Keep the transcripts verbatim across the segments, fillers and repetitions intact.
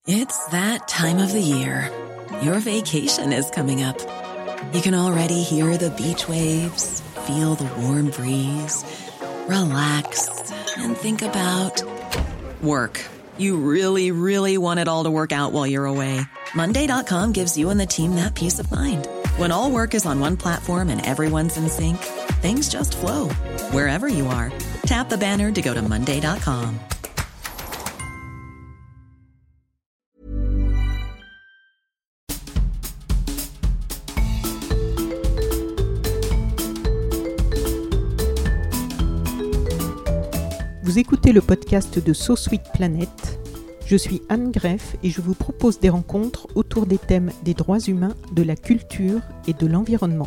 It's that time of the year. Your vacation is coming up. You can already hear the beach waves, feel the warm breeze, relax, and think about work. You really, really want it all to work out while you're away. Monday dot com gives you and the team that peace of mind. When all work is on one platform and everyone's in sync, things just flow. Wherever you are, tap the banner to go to Monday dot com. Vous écoutez le podcast de So Sweet Planet. Je suis Anne Greff et je vous propose des rencontres autour des thèmes des droits humains, de la culture et de l'environnement.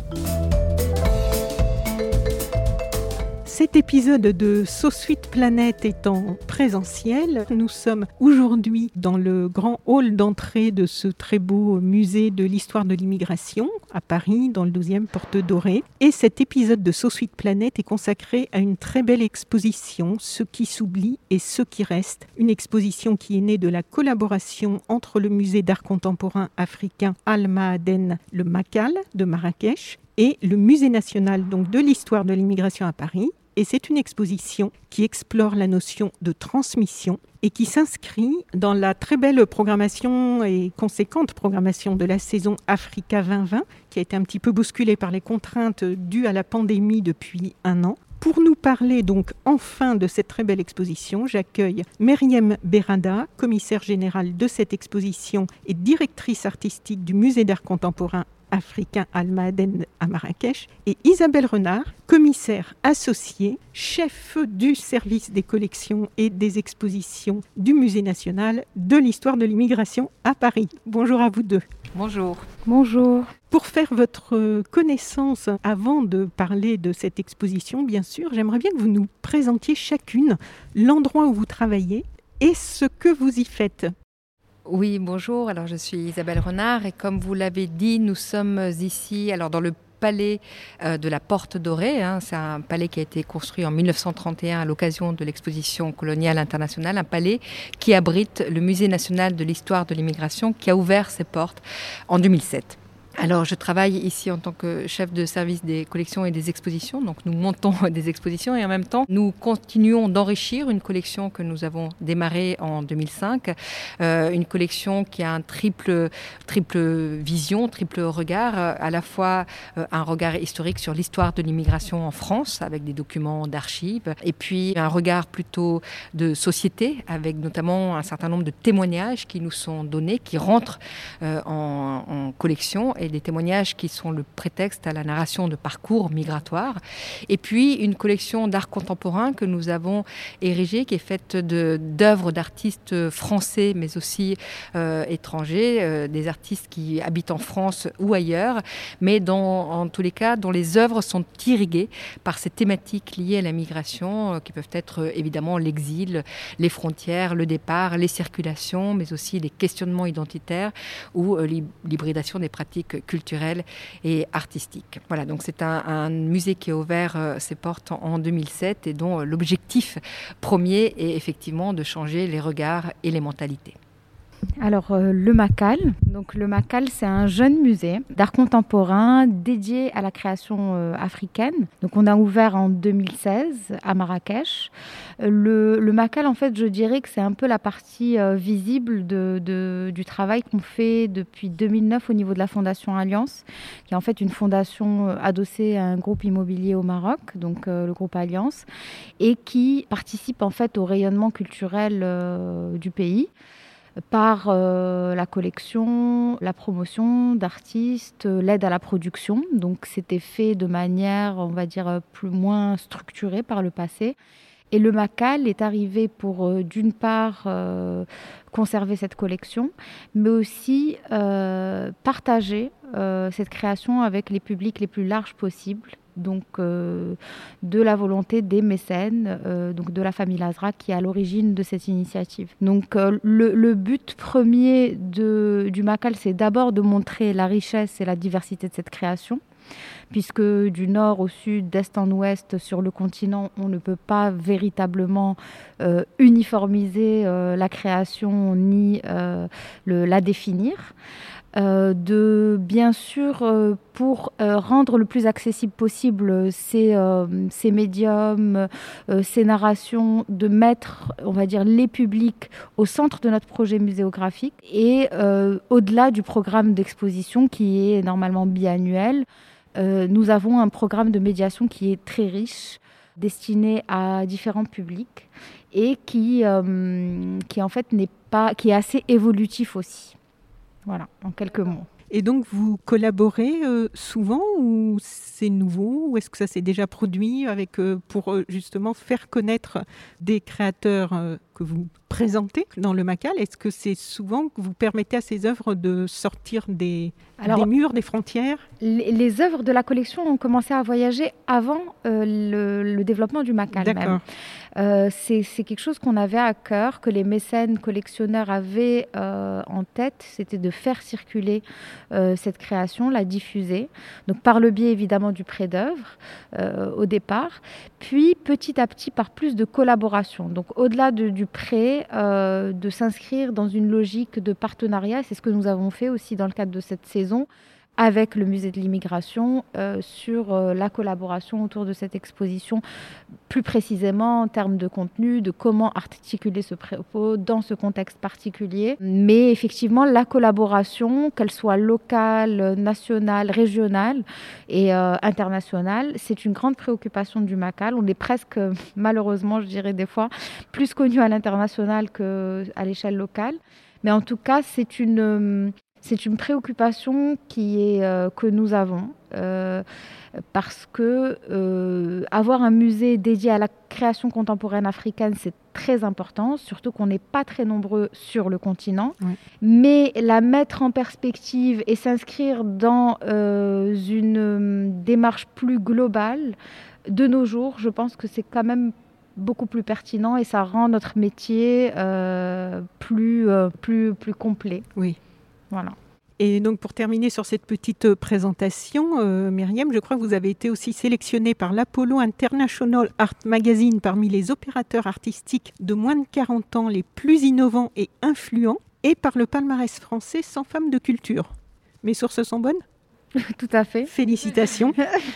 Cet épisode de So Sweet Planet est en présentiel. Nous sommes aujourd'hui dans le grand hall d'entrée de ce très beau musée de l'histoire de l'immigration à Paris, dans le douzième Porte Dorée. Et cet épisode de So Sweet Planet est consacré à une très belle exposition, Ce qui s'oublie et ce qui reste. Une exposition qui est née de la collaboration entre le musée d'art contemporain africain Al Maaden, le Makal de Marrakech, et le musée national donc, de l'histoire de l'immigration à Paris. Et c'est une exposition qui explore la notion de transmission et qui s'inscrit dans la très belle programmation et conséquente programmation de la saison Africa vingt vingt, qui a été un petit peu bousculée par les contraintes dues à la pandémie depuis un an. Pour nous parler donc enfin de cette très belle exposition, j'accueille Meriem Berada, commissaire générale de cette exposition et directrice artistique du musée d'art contemporain africain Al Maaden à Marrakech, et Isabelle Renard, commissaire associée, chef du service des collections et des expositions du Musée national de l'histoire de l'immigration à Paris. Bonjour à vous deux. Bonjour. Bonjour. Pour faire votre connaissance, avant de parler de cette exposition, bien sûr, j'aimerais bien que vous nous présentiez chacune l'endroit où vous travaillez et ce que vous y faites. Oui, bonjour. Alors, je suis Isabelle Renard et comme vous l'avez dit, nous sommes ici alors dans le palais euh, de la Porte Dorée. Hein. C'est un palais qui a été construit en dix-neuf cent trente et un à l'occasion de l'exposition coloniale internationale. Un palais qui abrite le Musée national de l'histoire de l'immigration qui a ouvert ses portes en deux mille sept. Alors, je travaille ici en tant que chef de service des collections et des expositions. Donc, nous montons des expositions et en même temps, nous continuons d'enrichir une collection que nous avons démarrée en deux mille cinq. Euh, une collection qui a un triple, triple vision, triple regard. À la fois euh, un regard historique sur l'histoire de l'immigration en France avec des documents d'archives. Et puis, un regard plutôt de société avec notamment un certain nombre de témoignages qui nous sont donnés, qui rentrent euh, en, en collection et des témoignages qui sont le prétexte à la narration de parcours migratoires. Et puis, une collection d'art contemporain que nous avons érigée, qui est faite de, d'œuvres d'artistes français, mais aussi euh, étrangers, euh, des artistes qui habitent en France ou ailleurs, mais dans, en tous les cas, dont les œuvres sont irriguées par ces thématiques liées à la migration, euh, qui peuvent être euh, évidemment l'exil, les frontières, le départ, les circulations, mais aussi les questionnements identitaires ou euh, l'hybridation des pratiques culturelle et artistique. Voilà, donc c'est un, un musée qui a ouvert euh, ses portes en, en deux mille sept et dont euh, l'objectif premier est effectivement de changer les regards et les mentalités. Alors, euh, le Makal. Donc, le Makal, c'est un jeune musée d'art contemporain dédié à la création euh, africaine. Donc, on a ouvert en deux mille seize à Marrakech. Euh, le, le Makal, en fait, je dirais que c'est un peu la partie euh, visible de, de, du travail qu'on fait depuis deux mille neuf au niveau de la Fondation Alliance, qui est en fait une fondation euh, adossée à un groupe immobilier au Maroc, donc euh, le groupe Alliance, et qui participe en fait au rayonnement culturel euh, du pays par euh, la collection, la promotion d'artistes, l'aide à la production. Donc c'était fait de manière, on va dire, plus moins structurée par le passé. Et le Makal est arrivé pour, euh, d'une part, euh, conserver cette collection, mais aussi euh, partager euh, cette création avec les publics les plus larges possibles. Donc euh, de la volonté des mécènes, euh, donc de la famille Lazra qui est à l'origine de cette initiative. Donc euh, le, le but premier de, du Makal, c'est d'abord de montrer la richesse et la diversité de cette création, puisque du nord au sud, d'est en ouest, sur le continent, on ne peut pas véritablement euh, uniformiser euh, la création ni euh, le, la définir. Euh, de bien sûr euh, pour euh, rendre le plus accessible possible ces, euh, ces médiums, euh, ces narrations, de mettre, on va dire, les publics au centre de notre projet muséographique et euh, au-delà du programme d'exposition qui est normalement biannuel, euh, nous avons un programme de médiation qui est très riche, destiné à différents publics et qui, euh, qui en fait n'est pas, qui est assez évolutif aussi. Voilà, en quelques mots. Et donc, vous collaborez euh, souvent ou c'est nouveau? Ou est-ce que ça s'est déjà produit avec, euh, pour euh, justement faire connaître des créateurs euh, que vous présentez dans le Macal? Est-ce que c'est souvent que vous permettez à ces œuvres de sortir des, Alors, des murs, des frontières? Les, les œuvres de la collection ont commencé à voyager avant euh, le, le développement du Macal. D'accord. Même. Euh, c'est, c'est quelque chose qu'on avait à cœur, que les mécènes collectionneurs avaient euh, en tête, c'était de faire circuler euh, cette création, la diffuser, donc par le biais évidemment du prêt d'œuvre euh, au départ, puis petit à petit par plus de collaboration. Donc au-delà de, du prêt, euh, de s'inscrire dans une logique de partenariat, c'est ce que nous avons fait aussi dans le cadre de cette saison, avec le musée de l'immigration euh, sur euh, la collaboration autour de cette exposition, plus précisément en termes de contenu, de comment articuler ce propos dans ce contexte particulier. Mais effectivement, la collaboration, qu'elle soit locale, nationale, régionale et euh, internationale, c'est une grande préoccupation du Macal. On est presque, malheureusement, je dirais des fois, plus connu à l'international qu'à l'échelle locale. Mais en tout cas, c'est une... C'est une préoccupation qui est, euh, que nous avons euh, parce que euh, avoir un musée dédié à la création contemporaine africaine, c'est très important, surtout qu'on n'est pas très nombreux sur le continent. Oui. Mais la mettre en perspective et s'inscrire dans euh, une démarche plus globale, de nos jours, je pense que c'est quand même beaucoup plus pertinent et ça rend notre métier euh, plus, euh, plus, plus complet. Oui. Voilà. Et donc pour terminer sur cette petite présentation, euh, Myriam, je crois que vous avez été aussi sélectionnée par l'Apollo International Art Magazine parmi les opérateurs artistiques de moins de quarante ans les plus innovants et influents et par le palmarès français cent femmes de culture. Mes sources sont bonnes ? Tout à fait. Félicitations.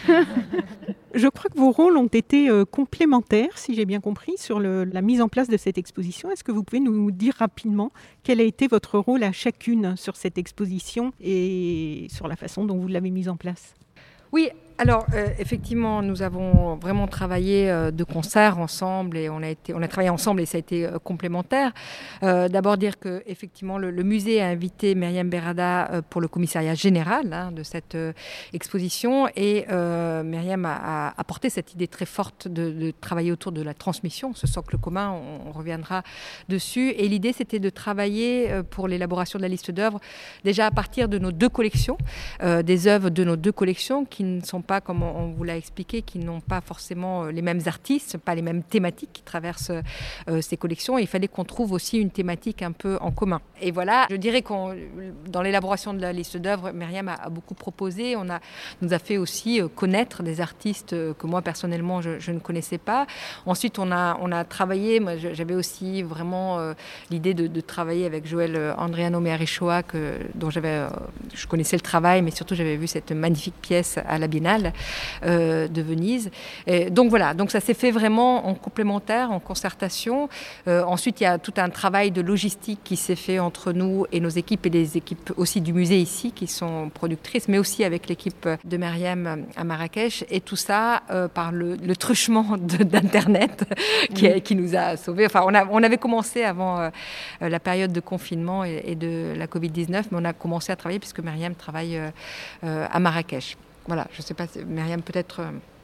Je crois que vos rôles ont été euh, complémentaires, si j'ai bien compris, sur le, la mise en place de cette exposition. Est-ce que vous pouvez nous dire rapidement quel a été votre rôle à chacune sur cette exposition et sur la façon dont vous l'avez mise en place ? Oui, alors euh, effectivement, nous avons vraiment travaillé euh, de concert ensemble et on a été, on a travaillé ensemble et ça a été euh, complémentaire. Euh, d'abord dire que effectivement le, le musée a invité Myriam Berrada euh, pour le commissariat général hein, de cette euh, exposition et euh, Myriam a, a apporté cette idée très forte de, de travailler autour de la transmission, ce socle commun, on, on reviendra dessus. Et l'idée c'était de travailler euh, pour l'élaboration de la liste d'œuvres déjà à partir de nos deux collections, euh, des œuvres de nos deux collections qui ne sont pas, comme on vous l'a expliqué, qui n'ont pas forcément les mêmes artistes, pas les mêmes thématiques qui traversent euh, ces collections. Et il fallait qu'on trouve aussi une thématique un peu en commun. Et voilà, je dirais qu'on, dans l'élaboration de la liste d'œuvres, Myriam a, a beaucoup proposé. On a, nous a fait aussi euh, connaître des artistes euh, que moi, personnellement, je, je ne connaissais pas. Ensuite, on a, on a travaillé, moi, j'avais aussi vraiment euh, l'idée de, de travailler avec Joël Andriano Mearichoa, que, dont j'avais, euh, je connaissais le travail, mais surtout j'avais vu cette magnifique pièce à la Biennale euh, de Venise. Et donc voilà, donc ça s'est fait vraiment en complémentaire, en concertation. Euh, ensuite, il y a tout un travail de logistique qui s'est fait entre nous et nos équipes et les équipes aussi du musée ici qui sont productrices, mais aussi avec l'équipe de Myriam à Marrakech. Et tout ça euh, par le, le truchement de, d'Internet qui, oui. qui nous a sauvés. Enfin, on, a, on avait commencé avant euh, la période de confinement et, et de la covid dix-neuf, mais on a commencé à travailler puisque Myriam travaille euh, euh, à Marrakech. Voilà, je ne sais pas, Myriam, peut-être... Euh...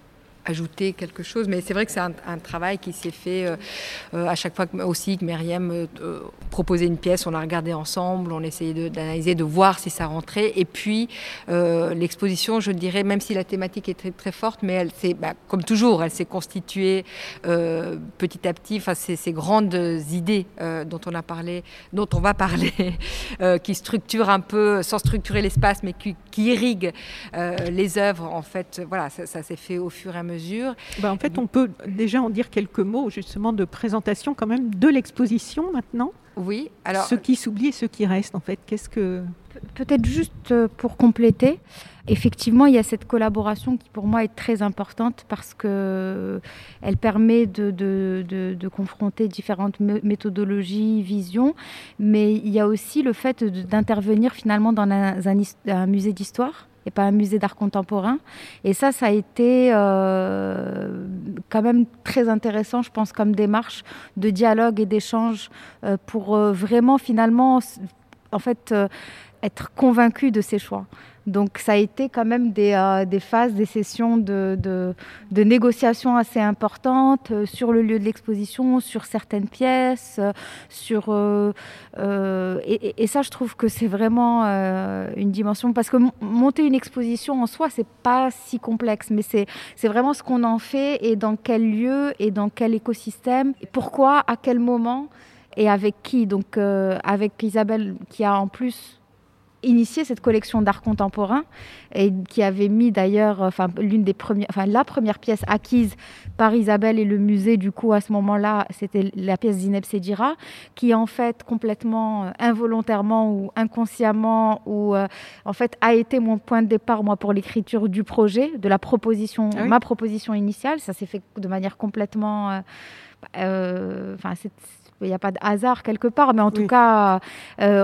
ajouter quelque chose, mais c'est vrai que c'est un, un travail qui s'est fait euh, euh, à chaque fois que, aussi que Myriam euh, euh, proposait une pièce, on la regardait ensemble, on essayait de, d'analyser, de voir si ça rentrait, et puis euh, l'exposition, je dirais, même si la thématique est très, très forte, mais elle s'est, bah, comme toujours, elle s'est constituée euh, petit à petit, enfin ces, ces grandes idées euh, dont on a parlé, dont on va parler, euh, qui structurent un peu, sans structurer l'espace, mais qui, qui irriguent euh, les œuvres, en fait, voilà, ça, ça s'est fait au fur et à mesure. Ben, en fait, on peut déjà en dire quelques mots, justement, de présentation quand même de l'exposition maintenant. Oui, alors... Ce qui s'oublie et ce qui reste, en fait. Qu'est-ce que... Peut-être juste pour compléter, effectivement, il y a cette collaboration qui, pour moi, est très importante parce qu'elle permet de, de, de, de confronter différentes méthodologies, visions, mais il y a aussi le fait de, d'intervenir finalement dans un, un, un musée d'histoire et pas un musée d'art contemporain. Et ça, ça a été euh, quand même très intéressant, je pense, comme démarche de dialogue et d'échange euh, pour euh, vraiment, finalement, en fait, euh, être convaincu de ses choix. Donc ça a été quand même des, euh, des phases, des sessions de, de, de négociations assez importantes euh, sur le lieu de l'exposition, sur certaines pièces, euh, sur, euh, euh, et, et ça je trouve que c'est vraiment euh, une dimension, parce que m- monter une exposition en soi c'est pas si complexe, mais c'est, c'est vraiment ce qu'on en fait et dans quel lieu et dans quel écosystème, et pourquoi, à quel moment et avec qui. Donc euh, avec Isabelle qui a en plus initié cette collection d'art contemporain et qui avait mis d'ailleurs enfin l'une des premières enfin la première pièce acquise par Isabelle et le musée, du coup à ce moment-là c'était la pièce Zineb Sedira, qui en fait complètement euh, involontairement ou inconsciemment ou euh, en fait a été mon point de départ moi pour l'écriture du projet, de la proposition, ah oui. ma proposition initiale. Ça s'est fait de manière complètement euh, euh, enfin c'est il n'y a pas de hasard quelque part, mais en oui. tout cas, euh,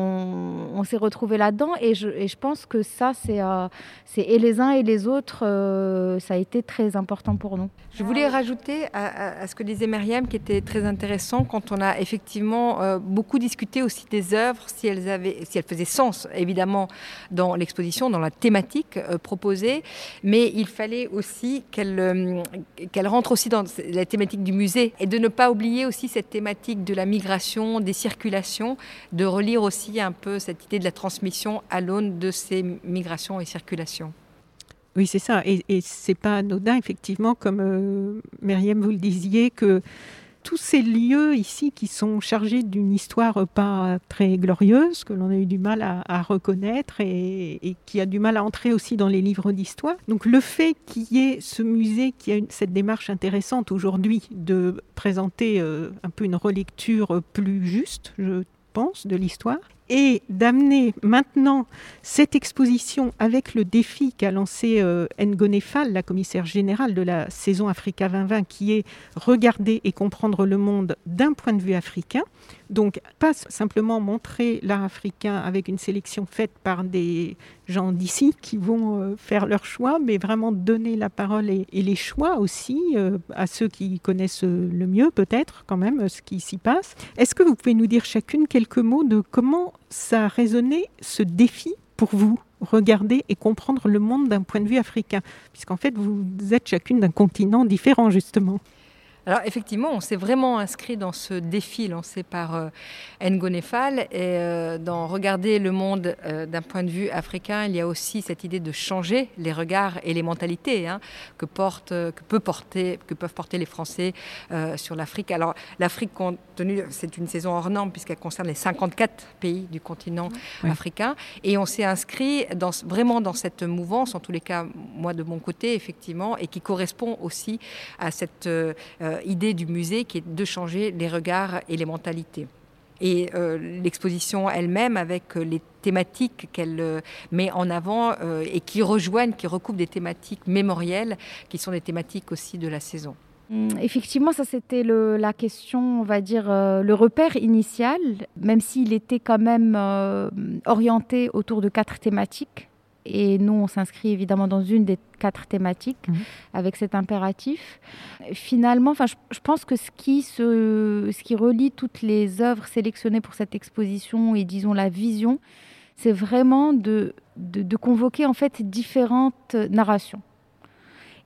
on, on s'est retrouvés là-dedans et je, et je pense que ça, c'est, euh, c'est et les uns et les autres, euh, ça a été très important pour nous. Je voulais rajouter à, à, à ce que disait Myriam, qui était très intéressant, quand on a effectivement euh, beaucoup discuté aussi des œuvres, si elles, avaient, si elles faisaient sens, évidemment, dans l'exposition, dans la thématique euh, proposée, mais il fallait aussi qu'elles, euh, qu'elles rentrent aussi dans la thématique du musée et de ne pas oublier aussi cette thématique de la migration, des circulations, de relire aussi un peu cette idée de la transmission à l'aune de ces migrations et circulations. Oui, c'est ça. Et, et c'est pas anodin, effectivement, comme euh, Myriam, vous le disiez, que tous ces lieux ici qui sont chargés d'une histoire pas très glorieuse, que l'on a eu du mal à, à reconnaître et, et qui a du mal à entrer aussi dans les livres d'histoire. Donc le fait qu'il y ait ce musée qui a une, cette démarche intéressante aujourd'hui de présenter euh, un peu une relecture plus juste, je pense, de l'histoire, et d'amener maintenant cette exposition avec le défi qu'a lancé euh, Ngone Fall, la commissaire générale de la saison Africa vingt vingt, qui est regarder et comprendre le monde d'un point de vue africain. Donc, pas simplement montrer l'art africain avec une sélection faite par des gens d'ici qui vont euh, faire leur choix, mais vraiment donner la parole et, et les choix aussi euh, à ceux qui connaissent le mieux, peut-être, quand même, ce qui s'y passe. Est-ce que vous pouvez nous dire chacune quelques mots de comment ça a résonné, ce défi, pour vous, regarder et comprendre le monde d'un point de vue africain, puisqu'en fait, vous êtes chacune d'un continent différent, justement. Alors effectivement, on s'est vraiment inscrit dans ce défi lancé par euh, Ngone Fall et euh, dans regarder le monde euh, d'un point de vue africain, il y a aussi cette idée de changer les regards et les mentalités hein, que, porte, que, peut porter, que peuvent porter les Français euh, sur l'Afrique. Alors l'Afrique, compte tenu, c'est une saison hors norme puisqu'elle concerne les cinquante-quatre pays du continent oui. africain et on s'est inscrit dans, vraiment dans cette mouvance, en tous les cas moi de mon côté effectivement, et qui correspond aussi à cette euh, idée du musée qui est de changer les regards et les mentalités. Et euh, l'exposition elle-même, avec les thématiques qu'elle euh, met en avant euh, et qui rejoignent, qui recoupent des thématiques mémorielles, qui sont des thématiques aussi de la saison. Effectivement, ça c'était le, la question, on va dire, euh, le repère initial, même s'il était quand même euh, orienté autour de quatre thématiques. Et nous, on s'inscrit évidemment dans une des quatre thématiques mmh. avec cet impératif. Finalement, je, je pense que ce qui, se, ce qui relie toutes les œuvres sélectionnées pour cette exposition et disons la vision, c'est vraiment de, de, de convoquer en fait différentes narrations et de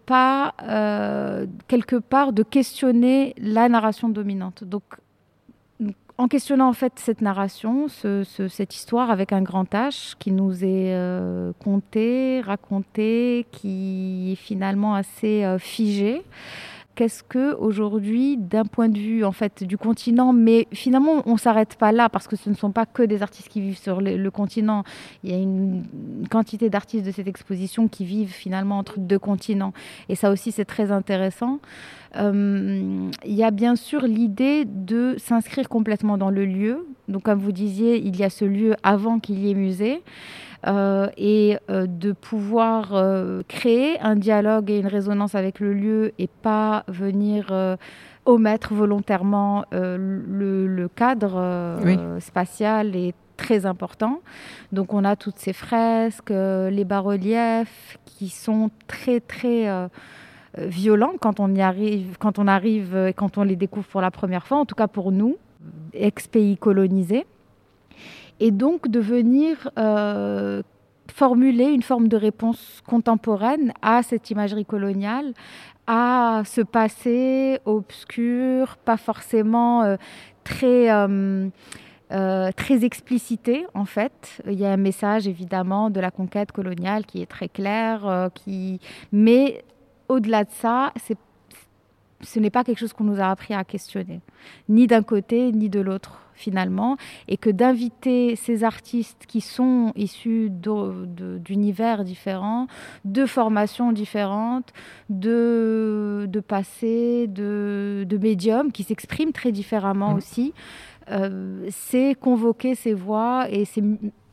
pas, euh, quelque part, de questionner la narration dominante. Donc, en questionnant en fait cette narration, ce, ce, cette histoire avec un grand H qui nous est euh, contée, racontée, qui est finalement assez euh, figée. Qu'est-ce que aujourd'hui, d'un point de vue en fait du continent, mais finalement on s'arrête pas là parce que ce ne sont pas que des artistes qui vivent sur le, le continent. Il y a une, une quantité d'artistes de cette exposition qui vivent finalement entre deux continents, et ça aussi c'est très intéressant. Euh, il y a bien sûr l'idée de s'inscrire complètement dans le lieu. Donc comme vous disiez, il y a ce lieu avant qu'il y ait musée. Euh, et euh, de pouvoir euh, créer un dialogue et une résonance avec le lieu et pas venir euh, omettre volontairement euh, le, le cadre euh, oui. spatial est très important. Donc on a toutes ces fresques, euh, les bas-reliefs qui sont très très euh, violents quand on y arrive, quand on arrive et quand on les découvre pour la première fois, en tout cas pour nous, ex-pays colonisés. Et donc de venir euh, formuler une forme de réponse contemporaine à cette imagerie coloniale, à ce passé obscur, pas forcément euh, très, euh, euh, très explicité en fait. Il y a un message évidemment de la conquête coloniale qui est très clair, euh, qui... mais au-delà de ça, c'est ce n'est pas quelque chose qu'on nous a appris à questionner, ni d'un côté, ni de l'autre, finalement. Et que d'inviter ces artistes qui sont issus de, de, d'univers différents, de formations différentes, de, de passés, de, de médiums, qui s'expriment très différemment mmh. aussi, euh, c'est convoquer ces voix et c'est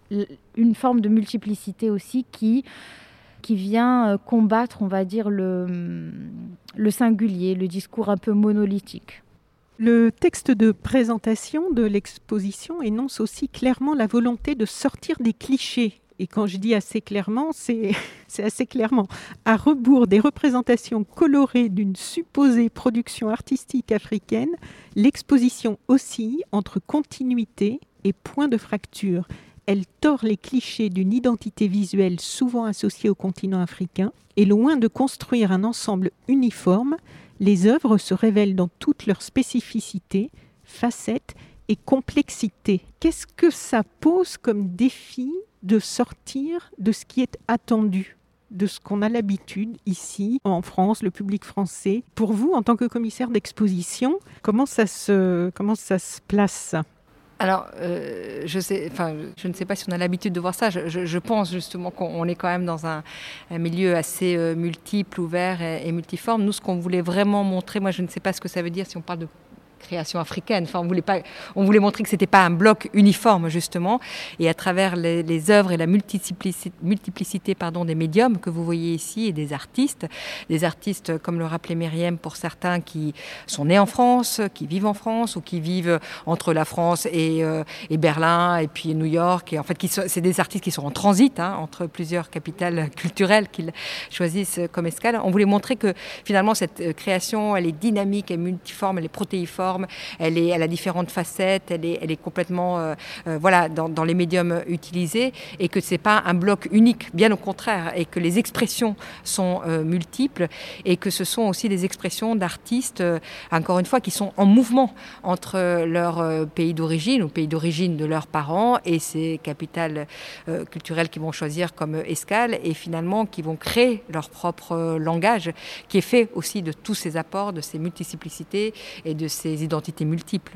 une forme de multiplicité aussi qui... qui vient combattre, on va dire, le, le singulier, le discours un peu monolithique. Le texte de présentation de l'exposition énonce aussi clairement la volonté de sortir des clichés. Et quand je dis assez clairement, c'est, c'est assez clairement. À rebours des représentations colorées d'une supposée production artistique africaine, l'exposition oscille entre continuité et point de fracture. Elle tord les clichés d'une identité visuelle souvent associée au continent africain, et loin de construire un ensemble uniforme, les œuvres se révèlent dans toute leur spécificité, facettes et complexité. Qu'est-ce que ça pose comme défi de sortir de ce qui est attendu, de ce qu'on a l'habitude ici, en France, le public français? Pour vous, en tant que commissaire d'exposition, comment ça se, comment ça se place ? Alors, euh, je sais, enfin, je ne sais pas si on a l'habitude de voir ça. Je, je, je pense justement qu'on est quand même dans un, un milieu assez euh, multiple, ouvert et, et multiforme. Nous, ce qu'on voulait vraiment montrer, moi, je ne sais pas ce que ça veut dire si on parle de création africaine. Enfin, on voulait pas, on voulait montrer que c'était pas un bloc uniforme justement, et à travers les, les œuvres et la multiplicité, multiplicité pardon, des médiums que vous voyez ici et des artistes, des artistes comme le rappelait Myriam pour certains qui sont nés en France, qui vivent en France ou qui vivent entre la France et, euh, et Berlin et puis New York. Et en fait, qui sont, c'est des artistes qui sont en transit hein, entre plusieurs capitales culturelles qu'ils choisissent comme escale. On voulait montrer que finalement cette création, elle est dynamique, elle est multiforme, elle est protéiforme. Elle, est, elle a différentes facettes, elle est, elle est complètement euh, euh, voilà, dans, dans les médiums utilisés, et que ce n'est pas un bloc unique, bien au contraire, et que les expressions sont euh, multiples, et que ce sont aussi des expressions d'artistes, euh, encore une fois, qui sont en mouvement entre leur euh, pays d'origine, ou pays d'origine de leurs parents, et ces capitales euh, culturelles qu'ils vont choisir comme escale, et finalement qui vont créer leur propre euh, langage, qui est fait aussi de tous ces apports, de ces multiplicités et de ces identités multiples.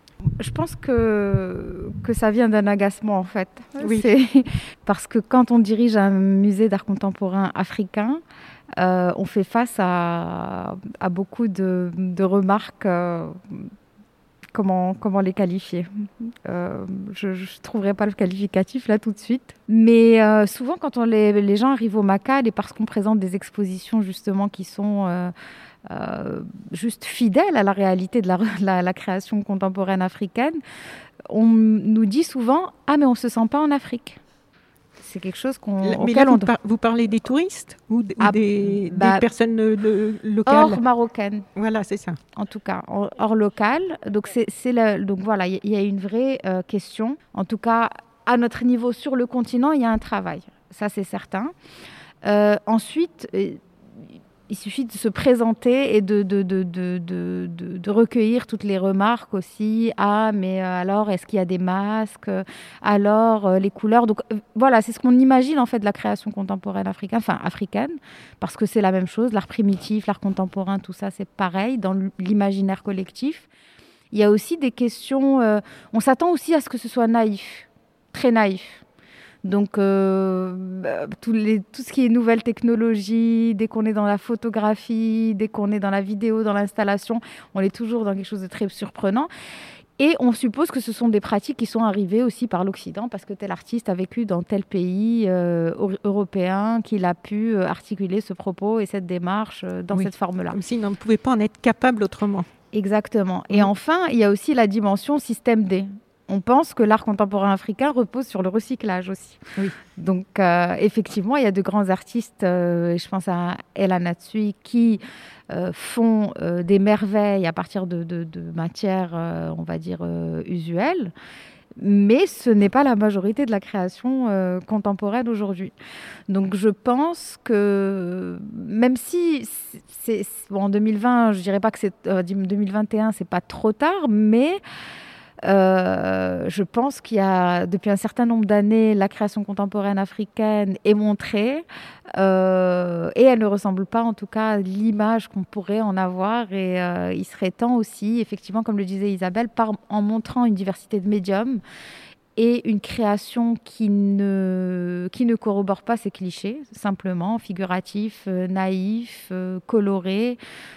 Je pense que, que ça vient d'un agacement en fait. Oui. C'est parce que quand on dirige un musée d'art contemporain africain, euh, on fait face à, à beaucoup de, de remarques. Euh, comment, comment les qualifier euh, Je ne trouverai pas le qualificatif là tout de suite. Mais euh, souvent quand on les, les gens arrivent au MACAL, et parce qu'on présente des expositions justement qui sont... Euh, Euh, juste fidèle à la réalité de la, la, la création contemporaine africaine, on nous dit souvent « Ah, mais on ne se sent pas en Afrique ». C'est quelque chose qu'on, mais auquel là, vous, on... par, vous parlez des touristes ou, d- ah, ou des, bah, des personnes de, locales? Hors marocaines. Voilà, c'est ça. En tout cas, hors, hors locales. Donc, c'est, c'est le, donc voilà, il y, y a une vraie euh, question. En tout cas, à notre niveau sur le continent, il y a un travail. Ça, c'est certain. Euh, ensuite... Il suffit de se présenter et de, de, de, de, de, de, de recueillir toutes les remarques aussi. Ah, mais alors, est-ce qu'il y a des masques? Alors, les couleurs. Donc, voilà, c'est ce qu'on imagine en fait de la création contemporaine africaine, enfin africaine, parce que c'est la même chose. L'art primitif, l'art contemporain, tout ça, c'est pareil dans l'imaginaire collectif. Il y a aussi des questions... Euh, on s'attend aussi à ce que ce soit naïf, très naïf. Donc, euh, tout, les, tout ce qui est nouvelles technologies, dès qu'on est dans la photographie, dès qu'on est dans la vidéo, dans l'installation, on est toujours dans quelque chose de très surprenant. Et on suppose que ce sont des pratiques qui sont arrivées aussi par l'Occident, parce que tel artiste a vécu dans tel pays euh, européen, qu'il a pu articuler ce propos et cette démarche dans oui, cette forme-là. Comme s'il ne pouvait pas en être capable autrement. Exactement. Et mmh. enfin, il y a aussi la dimension système D. On pense que l'art contemporain africain repose sur le recyclage aussi. Oui. Donc, euh, effectivement, il y a de grands artistes, euh, je pense à Ella Natsui, qui euh, font euh, des merveilles à partir de, de, de matières, euh, on va dire, euh, usuelles. Mais ce n'est pas la majorité de la création euh, contemporaine aujourd'hui. Donc, je pense que même si c'est, c'est, bon, en deux mille vingt, je ne dirais pas que c'est euh, deux mille vingt et un, c'est pas trop tard, mais Euh, je pense qu'il y a, depuis un certain nombre d'années, la création contemporaine africaine est montrée euh, et elle ne ressemble pas, en tout cas, à l'image qu'on pourrait en avoir. Et euh, il serait temps aussi, effectivement, comme le disait Isabelle, par, en montrant une diversité de médiums et une création qui ne, qui ne corrobore pas ces clichés, simplement, figuratifs, euh, naïfs, euh, colorés.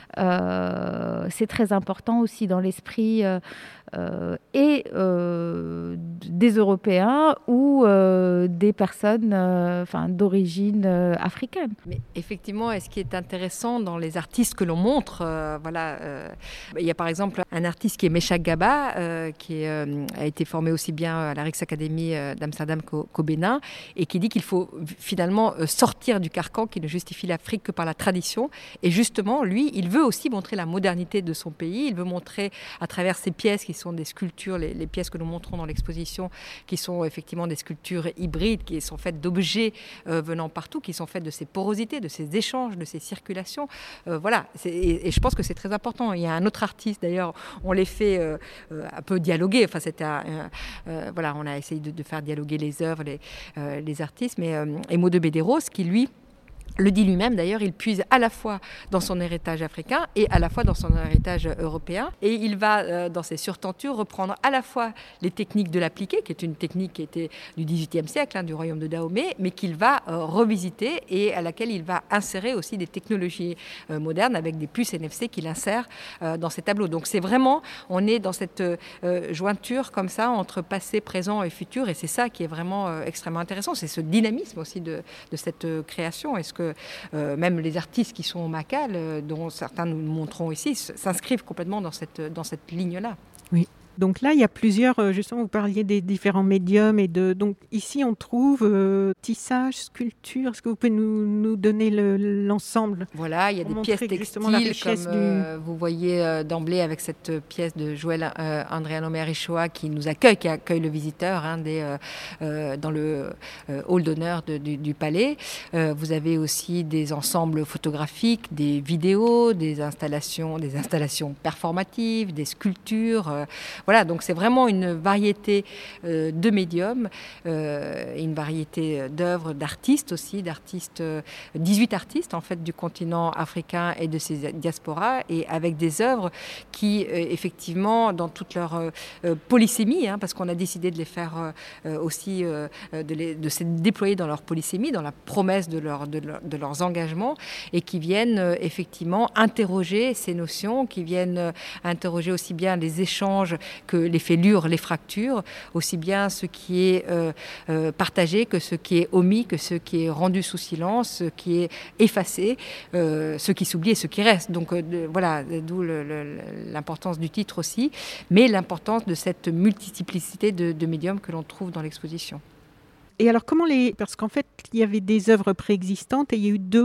Euh, c'est très important aussi dans l'esprit euh, euh, et euh, des Européens ou euh, des personnes euh, enfin, d'origine euh, africaine. Mais effectivement, et ce qui est intéressant dans les artistes que l'on montre, euh, voilà, euh, il y a par exemple un artiste qui est Meshach Gaba, euh, qui est, euh, a été formé aussi bien à la Rijks Academy d'Amsterdam qu'au, qu'au Bénin, et qui dit qu'il faut finalement sortir du carcan qui ne justifie l'Afrique que par la tradition. Et justement, lui, il veut aussi montrer la modernité de son pays. Il veut montrer à travers ses pièces qui sont des sculptures, les, les pièces que nous montrons dans l'exposition, qui sont effectivement des sculptures hybrides, qui sont faites d'objets euh, venant partout, qui sont faites de ces porosités, de ces échanges, de ces circulations. Euh, voilà. C'est, et, et je pense que c'est très important. Il y a un autre artiste, d'ailleurs, on les fait euh, euh, un peu dialoguer. Enfin, c'était un, euh, voilà, on a essayé de, de faire dialoguer les œuvres, les, euh, les artistes. Mais euh, Emo de Medeiros, qui lui le dit lui-même d'ailleurs, il puise à la fois dans son héritage africain et à la fois dans son héritage européen. Et il va, euh, dans ses surtentures, reprendre à la fois les techniques de l'appliqué, qui est une technique qui était du dix-huitième siècle, hein, du royaume de Dahomey, mais qu'il va euh, revisiter et à laquelle il va insérer aussi des technologies euh, modernes avec des puces N F C qu'il insère euh, dans ses tableaux. Donc c'est vraiment, on est dans cette euh, jointure comme ça entre passé, présent et futur, et c'est ça qui est vraiment euh, extrêmement intéressant. C'est ce dynamisme aussi de, de cette euh, création. Est-ce que Euh, même les artistes qui sont au Macal, euh, dont certains nous montrons ici, s'inscrivent complètement dans cette, dans cette ligne-là. Oui. Donc là, il y a plusieurs, justement, vous parliez des différents médiums. Et de, donc ici, on trouve euh, tissage, sculpture. Est-ce que vous pouvez nous, nous donner le, l'ensemble? Voilà, il y a des pièces textiles, comme euh, du... vous voyez euh, d'emblée avec cette pièce de Joël euh, Andréano Merichoa qui nous accueille, qui accueille le visiteur hein, des, euh, euh, dans le euh, hall d'honneur de, du, du palais. Euh, vous avez aussi des ensembles photographiques, des vidéos, des installations, des installations performatives, des sculptures. Euh, Voilà, donc c'est vraiment une variété euh, de médiums, euh, une variété d'œuvres, d'artistes aussi, d'artistes, euh, dix-huit artistes en fait du continent africain et de ses diasporas, et avec des œuvres qui euh, effectivement dans toute leur euh, polysémie, hein, parce qu'on a décidé de les faire euh, aussi, euh, de, les, de se déployer dans leur polysémie, dans la promesse de, leur, de, leur, de leurs engagements, et qui viennent euh, effectivement interroger ces notions, qui viennent euh, interroger aussi bien les échanges que les fêlures, les fractures, aussi bien ce qui est euh, euh, partagé que ce qui est omis, que ce qui est rendu sous silence, ce qui est effacé, euh, ce qui s'oublie et ce qui reste. Donc euh, de, voilà, d'où le, le, l'importance du titre aussi, mais l'importance de cette multiplicité de, de médiums que l'on trouve dans l'exposition. Et alors comment les... Parce qu'en fait, il y avait des œuvres préexistantes et il y a eu deux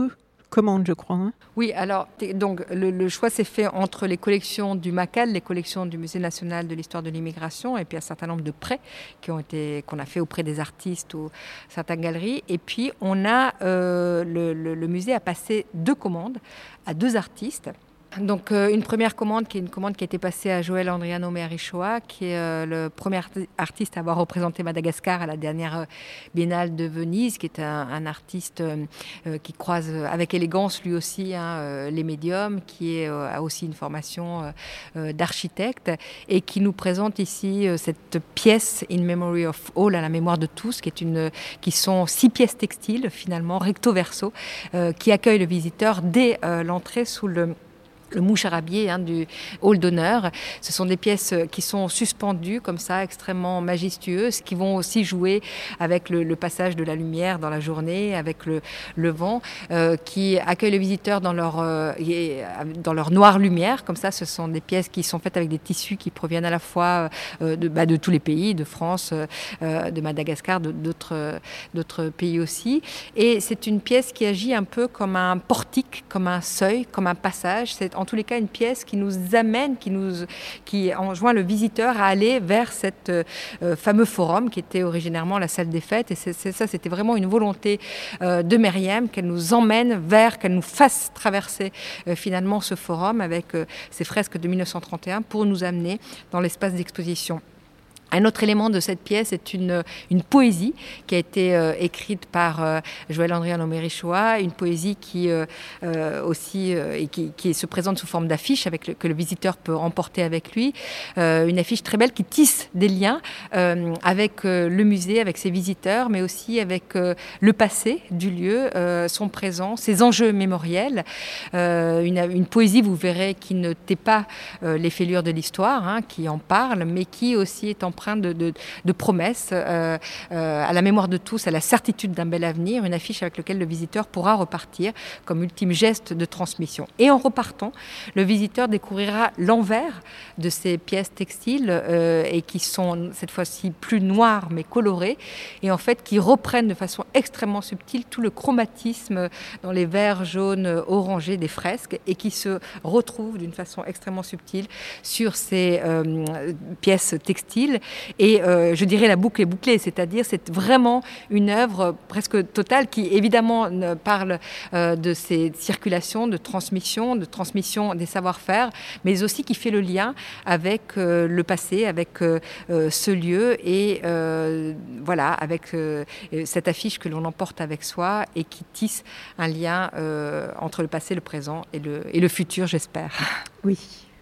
commande, je crois. Hein. Oui, alors donc le, le choix s'est fait entre les collections du MACAL, les collections du Musée national de l'histoire de l'immigration, et puis un certain nombre de prêts qui ont été qu'on a fait auprès des artistes ou certaines galeries. Et puis on a euh, le, le, le musée a passé deux commandes à deux artistes. Donc euh, une première commande qui est une commande qui a été passée à Joël Andriano Mearichoa, qui est euh, le premier artiste à avoir représenté Madagascar à la dernière euh, Biennale de Venise, qui est un, un artiste euh, qui croise avec élégance lui aussi hein, euh, les médiums, qui est, euh, a aussi une formation euh, d'architecte et qui nous présente ici euh, cette pièce In Memory of All, à la mémoire de tous, qui est une, qui sont six pièces textiles finalement recto verso, euh, qui accueillent le visiteur dès euh, l'entrée sous le le moucharabier hein, du hall d'honneur. Ce sont des pièces qui sont suspendues comme ça, extrêmement majestueuses, qui vont aussi jouer avec le, le passage de la lumière dans la journée, avec le, le vent, euh, qui accueillent les visiteurs dans leur, euh, dans leur noire lumière. Comme ça, ce sont des pièces qui sont faites avec des tissus qui proviennent à la fois euh, de, bah, de tous les pays, de France, euh, de Madagascar, de, d'autres, d'autres pays aussi. Et c'est une pièce qui agit un peu comme un portique, comme un seuil, comme un passage. C'est en tous les cas une pièce qui nous amène, qui, nous, qui enjoint le visiteur à aller vers cet euh, fameux forum qui était originairement la salle des fêtes. Et c'est, c'est ça, c'était vraiment une volonté euh, de Myriam, qu'elle nous emmène vers, qu'elle nous fasse traverser euh, finalement ce forum avec euh, ces fresques de mille neuf cent trente et un pour nous amener dans l'espace d'exposition. Un autre élément de cette pièce est une, une poésie qui a été euh, écrite par euh, Joël Andriano Mearichoa, une poésie qui euh, euh, aussi euh, et qui, qui se présente sous forme d'affiche avec le, que le visiteur peut emporter avec lui. Euh, une affiche très belle qui tisse des liens euh, avec euh, le musée, avec ses visiteurs, mais aussi avec euh, le passé du lieu, euh, son présent, ses enjeux mémoriels. Euh, une, une poésie, vous verrez, qui ne tait pas euh, les fêlures de l'histoire, hein, qui en parle, mais qui aussi est en De, de, de promesses euh, euh, à la mémoire de tous, à la certitude d'un bel avenir, une affiche avec laquelle le visiteur pourra repartir comme ultime geste de transmission. Et en repartant, le visiteur découvrira l'envers de ces pièces textiles euh, et qui sont cette fois-ci plus noires mais colorées et en fait qui reprennent de façon extrêmement subtile tout le chromatisme dans les verts jaunes orangés des fresques et qui se retrouvent d'une façon extrêmement subtile sur ces euh, pièces textiles. Et euh, je dirais la boucle est bouclée, c'est-à-dire c'est vraiment une œuvre presque totale qui évidemment parle euh, de ces circulations, de transmission, de transmission des savoir-faire, mais aussi qui fait le lien avec euh, le passé, avec euh, ce lieu et euh, voilà, avec euh, cette affiche que l'on emporte avec soi et qui tisse un lien euh, entre le passé, le présent et le, et le futur, j'espère. Oui.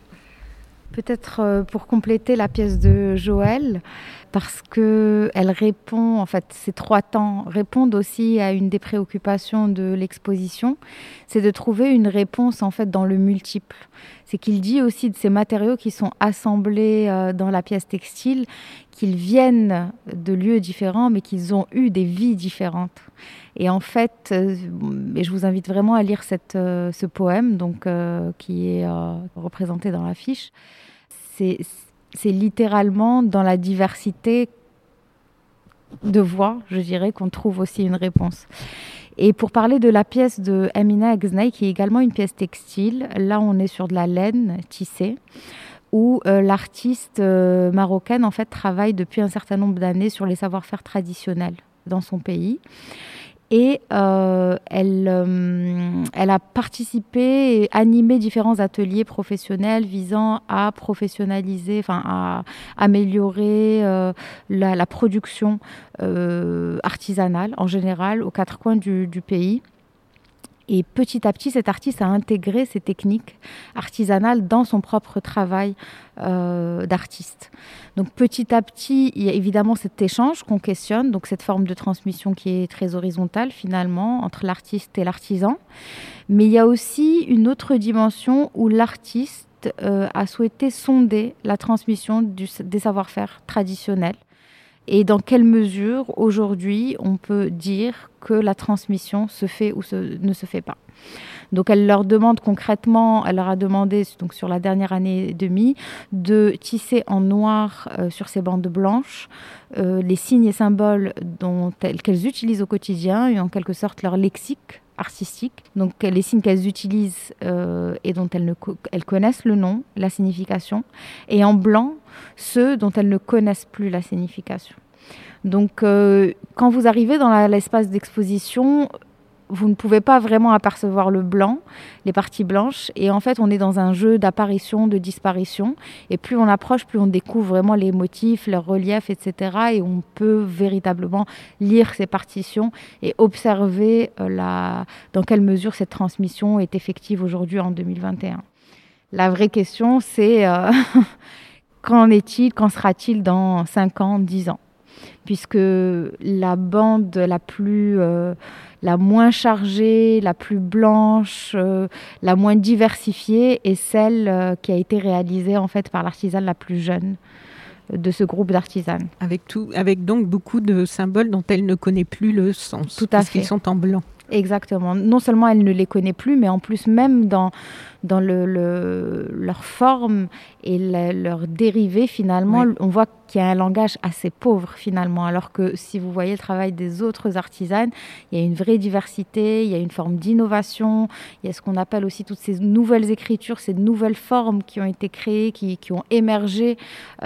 Peut-être euh, pour compléter la pièce de Joël, parce qu'elle répond, en fait, ces trois temps répondent aussi à une des préoccupations de l'exposition, c'est de trouver une réponse en fait dans le multiple. C'est qu'il dit aussi de ces matériaux qui sont assemblés euh, dans la pièce textile, qu'ils viennent de lieux différents, mais qu'ils ont eu des vies différentes. Et en fait, euh, et je vous invite vraiment à lire cette, euh, ce poème, donc euh, qui est euh, représenté dans l'affiche. C'est, c'est littéralement dans la diversité de voix, je dirais, qu'on trouve aussi une réponse. Et pour parler de la pièce de Amina Agznay, qui est également une pièce textile, là on est sur de la laine tissée, où euh, l'artiste euh, marocaine en fait travaille depuis un certain nombre d'années sur les savoir-faire traditionnels dans son pays. Et euh, elle, euh, elle a participé et animé différents ateliers professionnels visant à professionnaliser, enfin à améliorer euh, la, la production euh, artisanale en général aux quatre coins du, du pays. Et petit à petit, cet artiste a intégré ces techniques artisanales dans son propre travail euh, d'artiste. Donc petit à petit, il y a évidemment cet échange qu'on questionne, donc cette forme de transmission qui est très horizontale finalement entre l'artiste et l'artisan. Mais il y a aussi une autre dimension où l'artiste euh, a souhaité sonder la transmission du, des savoir-faire traditionnels. Et dans quelle mesure, aujourd'hui, on peut dire que la transmission se fait ou se, ne se fait pas. Donc, elle leur demande concrètement, elle leur a demandé, donc sur la dernière année et demie, de tisser en noir euh, sur ces bandes blanches euh, les signes et symboles dont elles, qu'elles utilisent au quotidien et en quelque sorte leur lexique artistiques. Donc les signes qu'elles utilisent euh, et dont elles, ne co- elles connaissent le nom, la signification, et en blanc, ceux dont elles ne connaissent plus la signification. Donc euh, quand vous arrivez dans la, l'espace d'exposition, vous ne pouvez pas vraiment apercevoir le blanc, les parties blanches. Et en fait, on est dans un jeu d'apparition, de disparition. Et plus on approche, plus on découvre vraiment les motifs, leurs reliefs, et cetera. Et on peut véritablement lire ces partitions et observer euh, la... dans quelle mesure cette transmission est effective aujourd'hui en deux mille vingt et un. La vraie question, c'est euh, qu'en est-il, qu'en sera-t-il dans cinq ans, dix ans ? Puisque la bande la plus, euh, la moins chargée, la plus blanche, euh, la moins diversifiée est celle euh, qui a été réalisée en fait par l'artisane la plus jeune de ce groupe d'artisanes. Avec, tout, avec donc beaucoup de symboles dont elle ne connaît plus le sens. Tout à parce fait. qu'ils sont en blanc. Exactement. Non seulement elle ne les connaît plus, mais en plus même dans, dans le, le, leur forme et le, leur dérivés, finalement, oui. On voit qu'il y a un langage assez pauvre, finalement. Alors que si vous voyez le travail des autres artisanes, il y a une vraie diversité, il y a une forme d'innovation, il y a ce qu'on appelle aussi toutes ces nouvelles écritures, ces nouvelles formes qui ont été créées, qui, qui ont émergé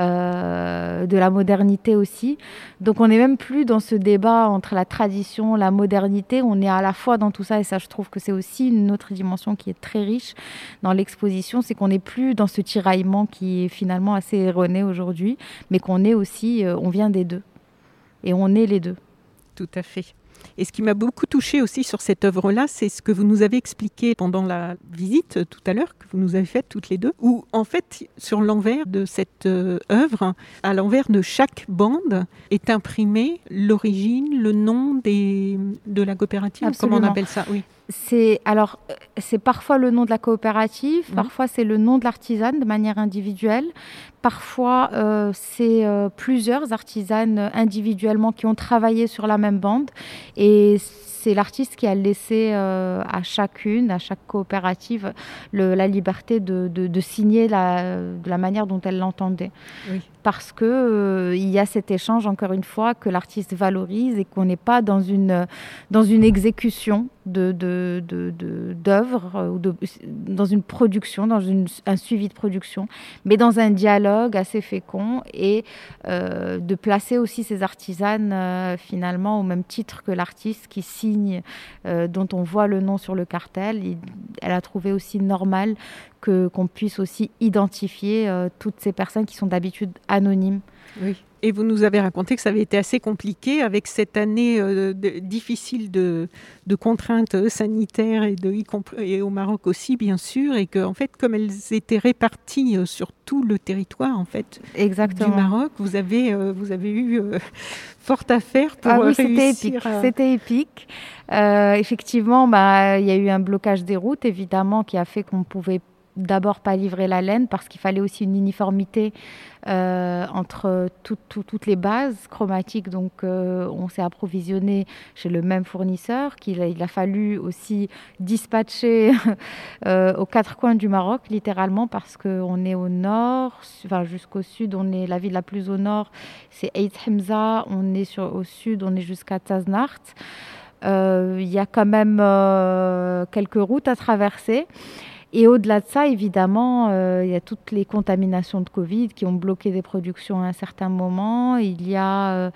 euh, de la modernité aussi. Donc on n'est même plus dans ce débat entre la tradition, la modernité, on est à la fois dans tout ça, et ça je trouve que c'est aussi une autre dimension qui est très riche dans l'exposition, c'est qu'on n'est plus dans ce tiraillement qui est finalement assez erroné aujourd'hui, mais qu'on est aussi, euh, on vient des deux, et on est les deux. Tout à fait. Et ce qui m'a beaucoup touchée aussi sur cette œuvre-là, c'est ce que vous nous avez expliqué pendant la visite tout à l'heure, que vous nous avez faite toutes les deux, où en fait, sur l'envers de cette euh, œuvre, à l'envers de chaque bande, est imprimé l'origine, le nom des, de la coopérative. Absolument. Comment on appelle ça ? Oui. C'est, alors, c'est parfois le nom de la coopérative, mmh. parfois c'est le nom de l'artisane de manière individuelle, parfois euh, c'est euh, plusieurs artisanes individuellement qui ont travaillé sur la même bande, et c'est l'artiste qui a laissé euh, à chacune, à chaque coopérative, le, la liberté de, de, de signer la, de la manière dont elle l'entendait. Oui. Parce qu'il euh, y a cet échange, encore une fois, que l'artiste valorise et qu'on n'est pas dans une, dans une exécution de, de, de, de, d'œuvres, ou de, dans une production, dans une, un suivi de production, mais dans un dialogue assez fécond, et euh, de placer aussi ces artisanes euh, finalement au même titre que l'artiste qui signe, euh, dont on voit le nom sur le cartel. Il, elle a trouvé aussi normal que, qu'on puisse aussi identifier euh, toutes ces personnes qui sont d'habitude anonymes. Oui. Et vous nous avez raconté que ça avait été assez compliqué avec cette année euh, de, difficile de, de contraintes sanitaires et, de, et au Maroc aussi, bien sûr, et qu'en fait, comme elles étaient réparties sur tout le territoire en fait, Exactement. du Maroc, vous avez, euh, vous avez eu euh, fort à faire pour ah oui, réussir. C'était épique. À... C'était épique. Euh, effectivement, bah, y a eu un blocage des routes, évidemment, qui a fait qu'on pouvait d'abord pas livrer la laine parce qu'il fallait aussi une uniformité euh, entre tout, tout, toutes les bases chromatiques. Donc euh, on s'est approvisionné chez le même fournisseur, qu'il a, il a fallu aussi dispatcher euh, aux quatre coins du Maroc, littéralement, parce qu'on est au nord, enfin jusqu'au sud, on est la ville la plus au nord, c'est Eit Hamza, on est sur, au sud, on est jusqu'à Taznart. Il euh, y a quand même euh, quelques routes à traverser. Et au-delà de ça, évidemment, euh, il y a toutes les contaminations de Covid qui ont bloqué des productions à un certain moment. Il y a euh,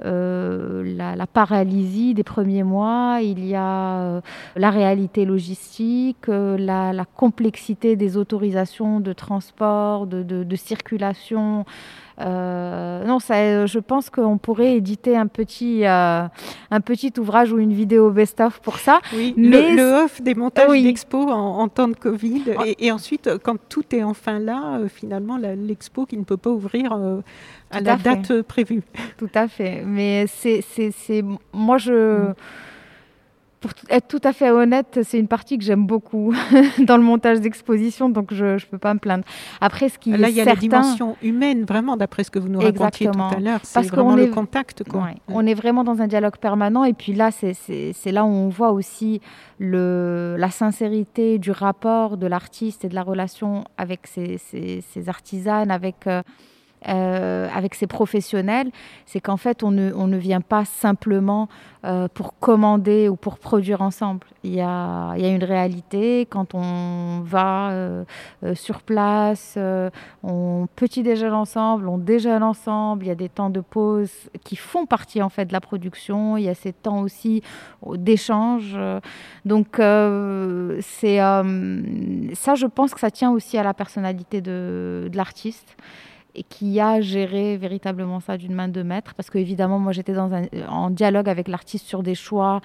euh, la, la paralysie des premiers mois. Il y a euh, la réalité logistique, euh, la, la complexité des autorisations de transport, de, de, de circulation. Euh, non, ça, je pense qu'on pourrait éditer un petit, euh, un petit ouvrage ou une vidéo best-of pour ça. Oui, mais le, le off des montages oui. d'expo en, en temps de Covid. Oh. Et, et ensuite, quand tout est enfin là, euh, finalement, la, l'expo qui ne peut pas ouvrir euh, à tout la à date fait. prévue. Tout à fait. Mais c'est, c'est, c'est... moi, je... Mm. Pour être tout à fait honnête, c'est une partie que j'aime beaucoup dans le montage d'exposition, donc je ne peux pas me plaindre. Après, ce qui là, est il y a certain... la dimension humaine, vraiment, d'après ce que vous nous racontiez tout à l'heure. C'est Parce vraiment qu'on le est... contact. Quoi. Ouais. On est vraiment dans un dialogue permanent. Et puis là, c'est, c'est, c'est là où on voit aussi le, la sincérité du rapport de l'artiste et de la relation avec ses, ses, ses artisanes, avec... Euh, euh, avec ces professionnels, c'est qu'en fait, on ne, on ne vient pas simplement euh, pour commander ou pour produire ensemble. Il y a, il y a une réalité. Quand on va euh, euh, sur place, euh, on petit déjeune ensemble, on déjeune ensemble. Il y a des temps de pause qui font partie en fait de la production. Il y a ces temps aussi d'échange. Donc, euh, c'est, euh, ça, je pense que ça tient aussi à la personnalité de, de l'artiste, et qui a géré véritablement ça d'une main de maître. Parce qu'évidemment, moi, j'étais dans un, en dialogue avec l'artiste sur des choix,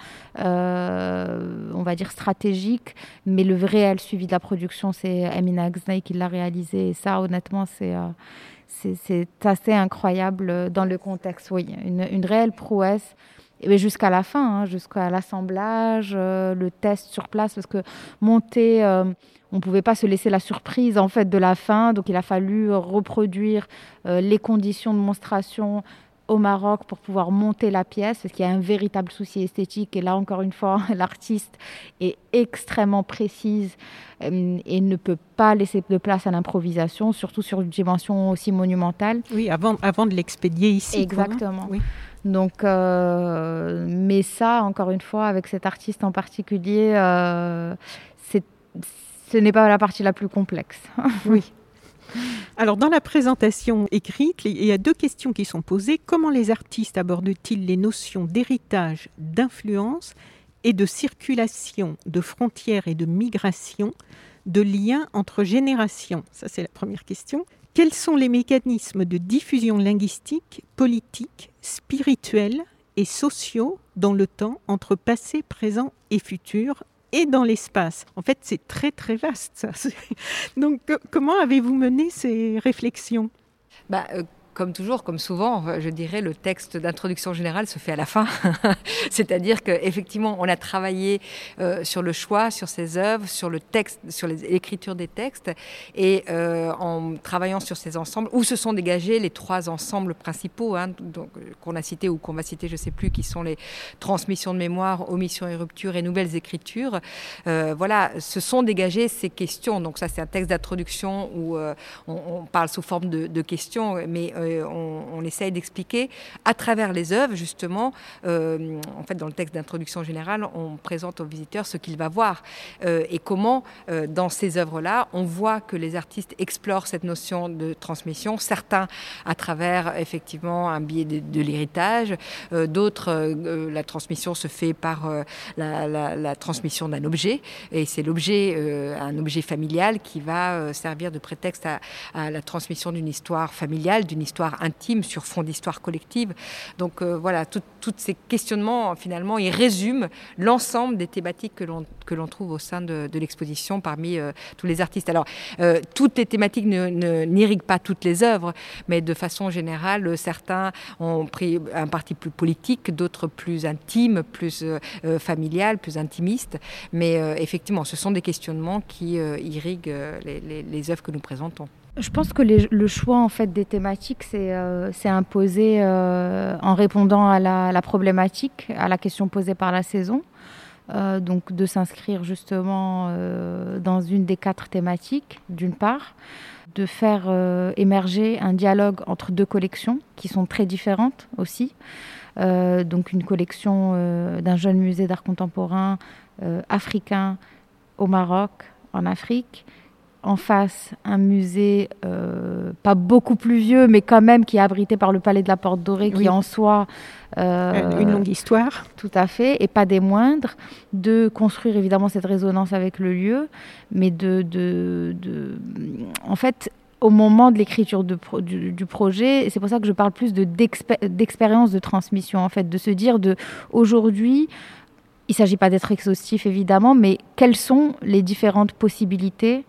euh, on va dire, stratégiques. Mais le réel suivi de la production, c'est Amina Agznay qui l'a réalisé. Et ça, honnêtement, c'est, euh, c'est, c'est assez incroyable dans le contexte. Oui, une, une réelle prouesse. Et jusqu'à la fin, hein, jusqu'à l'assemblage, euh, le test sur place. Parce que monter... Euh, on ne pouvait pas se laisser la surprise en fait, de la fin, donc il a fallu reproduire euh, les conditions de monstration au Maroc pour pouvoir monter la pièce, parce qu'il y a un véritable souci esthétique. Et là, encore une fois, l'artiste est extrêmement précise euh, et ne peut pas laisser de place à l'improvisation, surtout sur une dimension aussi monumentale. Oui, avant, avant de l'expédier ici. Exactement. Quoi, hein. Oui. Donc, euh, mais ça, encore une fois, avec cet artiste en particulier, euh, c'est... ce n'est pas la partie la plus complexe. Oui. Alors, dans la présentation écrite, il y a deux questions qui sont posées. Comment les artistes abordent-ils les notions d'héritage, d'influence et de circulation, de frontières et de migration, de liens entre générations? Ça, c'est la première question. Quels sont les mécanismes de diffusion linguistique, politique, spirituelle et sociaux dans le temps entre passé, présent et futur, et dans l'espace? En fait, c'est très, très vaste, ça. Donc, que, comment avez-vous mené ces réflexions? bah, euh... Comme toujours, comme souvent, je dirais, le texte d'introduction générale se fait à la fin. C'est-à-dire qu'effectivement, on a travaillé euh, sur le choix, sur ces œuvres, sur le texte, sur l'écriture des textes. Et euh, en travaillant sur ces ensembles, où se sont dégagés les trois ensembles principaux, hein, donc, qu'on a cités ou qu'on va citer, je ne sais plus, qui sont les transmissions de mémoire, omissions et ruptures et nouvelles écritures. Euh, voilà, se sont dégagées ces questions. Donc ça, c'est un texte d'introduction où euh, on, on parle sous forme de, de questions, mais euh, On, on essaye d'expliquer à travers les œuvres, justement, euh, en fait, dans le texte d'introduction générale, on présente au visiteur ce qu'il va voir euh, et comment, euh, dans ces œuvres-là, on voit que les artistes explorent cette notion de transmission, certains à travers, effectivement, un biais de, de l'héritage, euh, d'autres, euh, la transmission se fait par euh, la, la, la transmission d'un objet, et c'est l'objet, euh, un objet familial qui va euh, servir de prétexte à, à la transmission d'une histoire familiale, d'une histoire intime sur fond d'histoire collective. Donc euh, voilà, tous ces questionnements, finalement, ils résument l'ensemble des thématiques que l'on, que l'on trouve au sein de, de l'exposition parmi euh, tous les artistes. Alors, euh, toutes les thématiques ne, ne, n'irriguent pas toutes les œuvres, mais de façon générale, certains ont pris un parti plus politique, d'autres plus intime, plus euh, familial, plus intimiste. Mais euh, effectivement, ce sont des questionnements qui euh, irriguent euh, les, les, les œuvres que nous présentons. Je pense que les, le choix en fait des thématiques c'est, euh, c'est imposé euh, en répondant à la, à la problématique, à la question posée par la saison. Euh, donc de s'inscrire justement euh, dans une des quatre thématiques, d'une part, de faire euh, émerger un dialogue entre deux collections qui sont très différentes aussi. Euh, donc une collection euh, d'un jeune musée d'art contemporain euh, africain au Maroc, en Afrique. En face, un musée euh, pas beaucoup plus vieux, mais quand même qui est abrité par le Palais de la Porte Dorée, oui. Qui en soi... Euh, une longue histoire. Tout à fait, et pas des moindres. De construire évidemment cette résonance avec le lieu, mais de... de, de en fait, au moment de l'écriture de pro, du, du projet, c'est pour ça que je parle plus de, d'expé- d'expérience de transmission, en fait, de se dire de aujourd'hui... Il ne s'agit pas d'être exhaustif, évidemment, mais quelles sont les différentes possibilités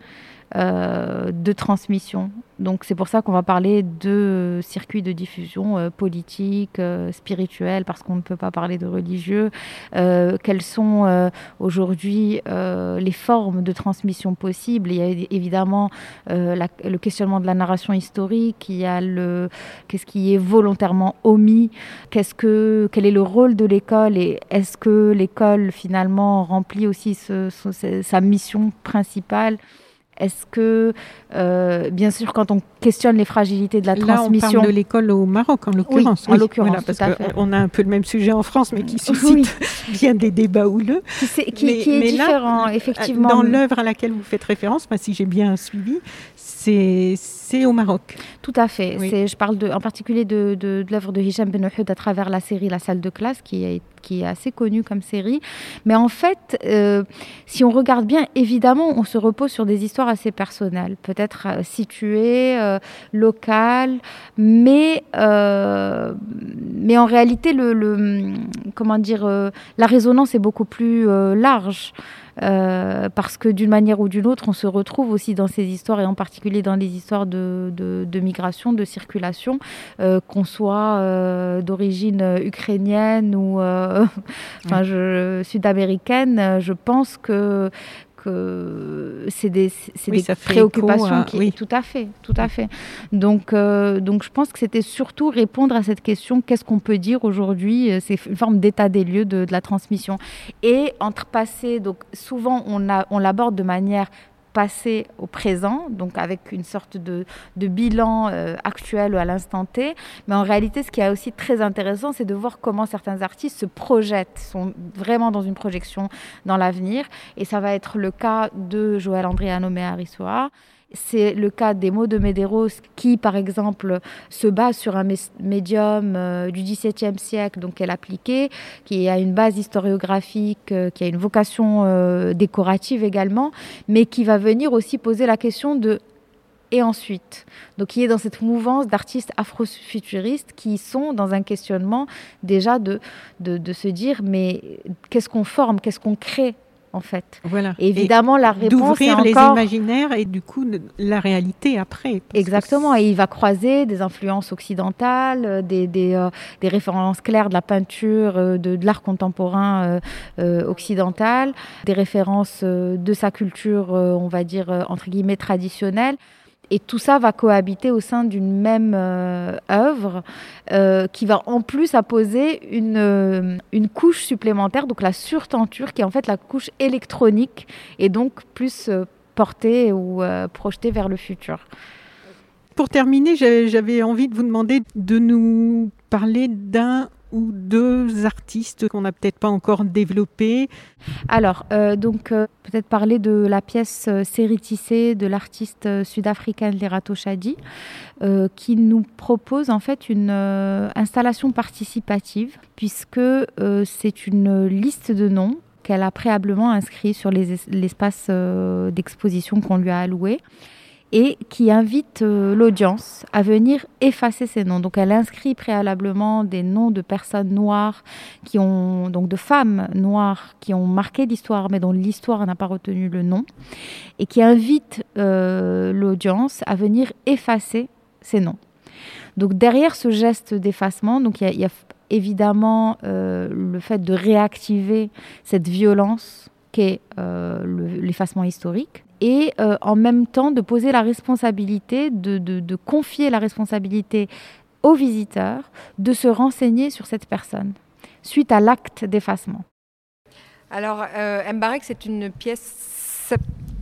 euh, de transmission? Donc, c'est pour ça qu'on va parler de circuits de diffusion euh, politique, euh, spirituel, parce qu'on ne peut pas parler de religieux. Euh, quelles sont euh, aujourd'hui euh, les formes de transmission possibles? Il y a évidemment euh, la, le questionnement de la narration historique, il y a le, qu'est-ce qui est volontairement omis, qu'est-ce que, quel est le rôle de l'école et est-ce que l'école finalement remplit aussi ce, ce, sa mission principale? Est-ce que, euh, bien sûr, quand on questionne les fragilités de la Là, transmission... on parle de l'école au Maroc, en l'occurrence. Oui, en l'occurrence, voilà, parce tout à fait. qu'on a un peu le même sujet en France, mais qui suscite oui. bien des débats houleux. Qui, c'est, qui, mais, qui est mais différent, là, effectivement. Dans l'œuvre à laquelle vous faites référence, bah, si j'ai bien suivi, c'est, c'est au Maroc. Tout à fait. Oui. C'est, je parle de, en particulier de, de, de l'œuvre de Hicham Ben Ouhoud à travers la série La Salle de classe, qui est, qui est assez connue comme série. Mais en fait, euh, si on regarde bien, évidemment, on se repose sur des histoires assez personnelles, peut-être euh, situées, euh, locales, mais, euh, mais en réalité, le, le, comment dire, euh, la résonance est beaucoup plus euh, large. Euh, parce que d'une manière ou d'une autre, on se retrouve aussi dans ces histoires, et en particulier dans les histoires de, de, de migration, de circulation, euh, qu'on soit euh, d'origine ukrainienne ou euh, enfin, je, sud-américaine. Je pense que que c'est des, c'est oui, des préoccupations à... qui... Oui. Tout à fait, tout à fait. Donc, euh, donc je pense que c'était surtout répondre à cette question, qu'est-ce qu'on peut dire aujourd'hui ? C'est une forme d'état des lieux de, de la transmission. Et entre passé, donc souvent on, a, on l'aborde de manière passé au présent, donc avec une sorte de, de bilan euh, actuel à l'instant T. Mais en réalité, ce qui est aussi très intéressant, c'est de voir comment certains artistes se projettent, sont vraiment dans une projection dans l'avenir. Et ça va être le cas de Joël André Anomé Arisoa. C'est le cas des mots de Medeiros qui, par exemple, se base sur un médium euh, du dix-septième siècle, donc qu'elle appliquait, qui a une base historiographique, euh, qui a une vocation euh, décorative également, mais qui va venir aussi poser la question de et ensuite. Donc, il est dans cette mouvance d'artistes afrofuturistes qui sont dans un questionnement déjà de, de, de se dire mais qu'est-ce qu'on forme, qu'est-ce qu'on crée en fait. Voilà. Et évidemment, et la réponse d'ouvrir est encore... les imaginaires et du coup la réalité après. Exactement. Et il va croiser des influences occidentales, des, des, euh, des références claires de la peinture, euh, de, de l'art contemporain euh, euh, occidental, des références euh, de sa culture, euh, on va dire, euh, entre guillemets, traditionnelle. Et tout ça va cohabiter au sein d'une même euh, œuvre euh, qui va en plus apposer une, euh, une couche supplémentaire, donc la surtenture, qui est en fait la couche électronique et donc plus euh, portée ou euh, projetée vers le futur. Pour terminer, j'avais envie de vous demander de nous parler d'un ou deux artistes qu'on n'a peut-être pas encore développés. Alors, euh, donc, euh, peut-être parler de la pièce euh, Série tissée de l'artiste euh, sud-africaine Lerato Shadi, euh, qui nous propose en fait une euh, installation participative, puisque euh, c'est une liste de noms qu'elle a préalablement inscrit sur les, l'espace euh, d'exposition qu'on lui a alloué, et qui invite euh, l'audience à venir effacer ces noms. Donc, elle inscrit préalablement des noms de personnes noires, qui ont, donc de femmes noires qui ont marqué l'histoire, mais dont l'histoire n'a pas retenu le nom, et qui invite euh, l'audience à venir effacer ces noms. Donc, derrière ce geste d'effacement, donc il y, y a évidemment euh, le fait de réactiver cette violence qu'est euh, le, l'effacement historique, et euh, en même temps de poser la responsabilité, de, de, de confier la responsabilité aux visiteurs de se renseigner sur cette personne suite à l'acte d'effacement. Alors, euh, Mbarek, c'est une pièce,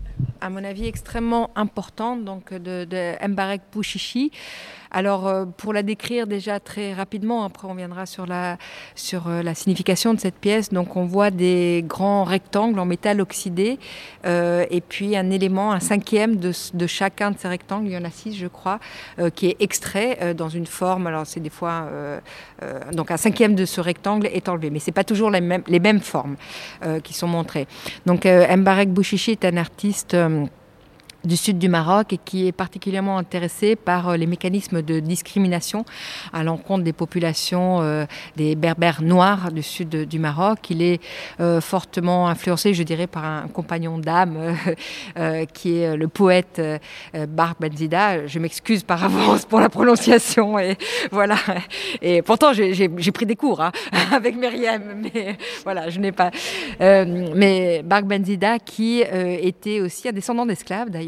à mon avis, extrêmement importante, donc de, de Mbarek Bouchichi. Alors, euh, pour la décrire déjà très rapidement, après on viendra sur la, sur euh, la signification de cette pièce. Donc, on voit des grands rectangles en métal oxydé euh, et puis un élément, un cinquième de, de chacun de ces rectangles, il y en a six je crois, euh, qui est extrait euh, dans une forme. Alors, c'est des fois... Euh, euh, donc, un cinquième de ce rectangle est enlevé, mais ce n'est pas toujours les mêmes, les mêmes formes euh, qui sont montrées. Donc, euh, Mbarek Bouchichi est un artiste... Euh, du sud du Maroc et qui est particulièrement intéressé par les mécanismes de discrimination à l'encontre des populations euh, des berbères noirs du sud du Maroc. Il est euh, fortement influencé, je dirais, par un compagnon d'âme euh, euh, qui est le poète euh, Bark Benzida. Je m'excuse par avance pour la prononciation et voilà. Et pourtant j'ai, j'ai, j'ai pris des cours hein, avec Myriam, mais voilà, je n'ai pas. Euh, mais Bark Benzida qui euh, était aussi un descendant d'esclaves d'ailleurs.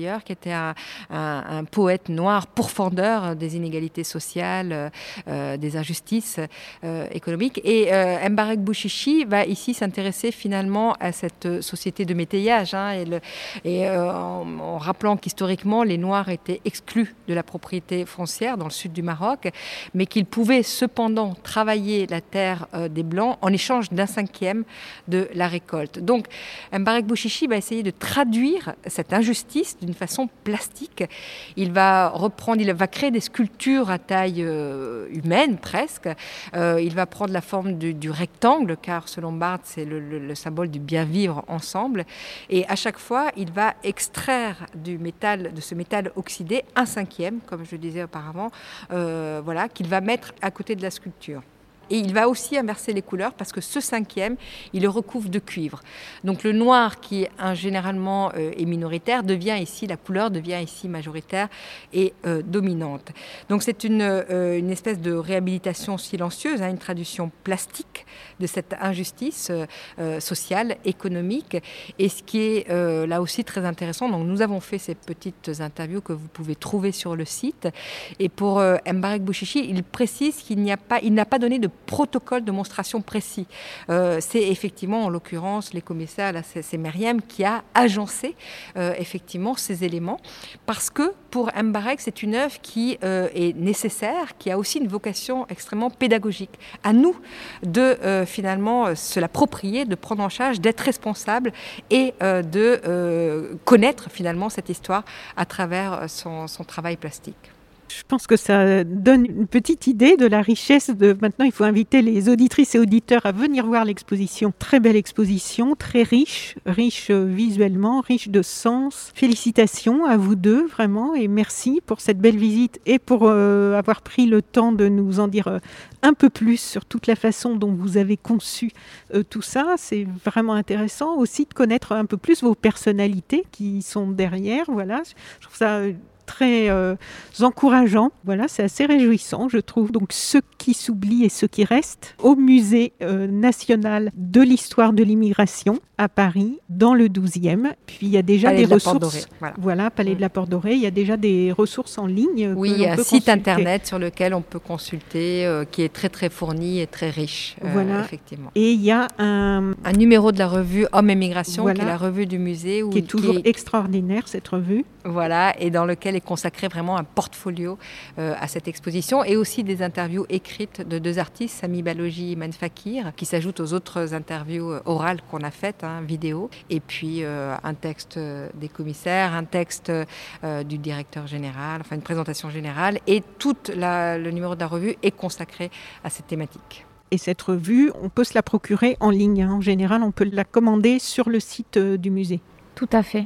d'ailleurs, qui était un, un, un poète noir pourfendeur des inégalités sociales, euh, des injustices euh, économiques. Et euh, Mbarek Bouchichi va ici s'intéresser finalement à cette société de métayage, hein, et, le, et euh, en, en rappelant qu'historiquement, les Noirs étaient exclus de la propriété foncière dans le sud du Maroc, mais qu'ils pouvaient cependant travailler la terre euh, des Blancs en échange d'un cinquième de la récolte. Donc, Mbarek Bouchichi va essayer de traduire cette injustice d'une façon plastique. Il va reprendre, il va créer des sculptures à taille euh, humaine presque. Euh, il va prendre la forme du, du rectangle, car selon Barthes, c'est le, le, le symbole du bien vivre ensemble. Et à chaque fois, il va extraire du métal, de ce métal oxydé, un cinquième, comme je le disais auparavant, euh, voilà, qu'il va mettre à côté de la sculpture. Et il va aussi inverser les couleurs parce que ce cinquième, il le recouvre de cuivre. Donc le noir qui hein, généralement euh, est minoritaire devient ici, la couleur devient ici majoritaire et euh, dominante. Donc c'est une, euh, une espèce de réhabilitation silencieuse, hein, une traduction plastique de cette injustice euh, sociale, économique. Et ce qui est euh, là aussi très intéressant, donc nous avons fait ces petites interviews que vous pouvez trouver sur le site. Et pour euh, Mbarek Bouchichi, il précise qu'il n'y a pas, il n'a pas donné de protocole de monstration précis. Euh, c'est effectivement, en l'occurrence, les commissaires, là, c'est, c'est Myriam qui a agencé euh, effectivement ces éléments, parce que pour Mbarek, c'est une œuvre qui euh, est nécessaire, qui a aussi une vocation extrêmement pédagogique. À nous de euh, finalement se l'approprier, de prendre en charge, d'être responsable et euh, de euh, connaître finalement cette histoire à travers son, son travail plastique. Je pense que ça donne une petite idée de la richesse de... Maintenant, il faut inviter les auditrices et auditeurs à venir voir l'exposition. Très belle exposition, très riche, riche visuellement, riche de sens. Félicitations à vous deux, vraiment, et merci pour cette belle visite et pour euh, avoir pris le temps de nous en dire euh, un peu plus sur toute la façon dont vous avez conçu euh, tout ça. C'est vraiment intéressant aussi de connaître un peu plus vos personnalités qui sont derrière. Voilà, je trouve ça... Euh, très euh, encourageant. Voilà, c'est assez réjouissant, je trouve. Donc, ceux qui s'oublient et ceux qui restent au Musée euh, national de l'histoire de l'immigration à Paris, dans le douzième. Puis, il y a déjà Palais des de ressources. La Porte Dorée, voilà. voilà, Palais mmh. de la Porte Dorée. Il y a déjà des ressources en ligne. Oui, il y a un site consulter. internet sur lequel on peut consulter, euh, qui est très, très fourni et très riche, euh, voilà. effectivement. Et il y a un... Un numéro de la revue Hommes et Migration, voilà. qui est la revue du musée. Où, qui est toujours qui est... extraordinaire, cette revue. Voilà, et dans lequel est consacré vraiment un portfolio euh, à cette exposition, et aussi des interviews écrites de deux artistes, Sami Balogi et Man Fakir, qui s'ajoutent aux autres interviews orales qu'on a faites, hein, vidéo, et puis euh, un texte des commissaires, un texte euh, du directeur général, enfin une présentation générale, et tout la, le numéro de la revue est consacré à cette thématique. Et cette revue, on peut se la procurer en ligne. Hein. En général, on peut la commander sur le site euh, du musée. Tout à fait.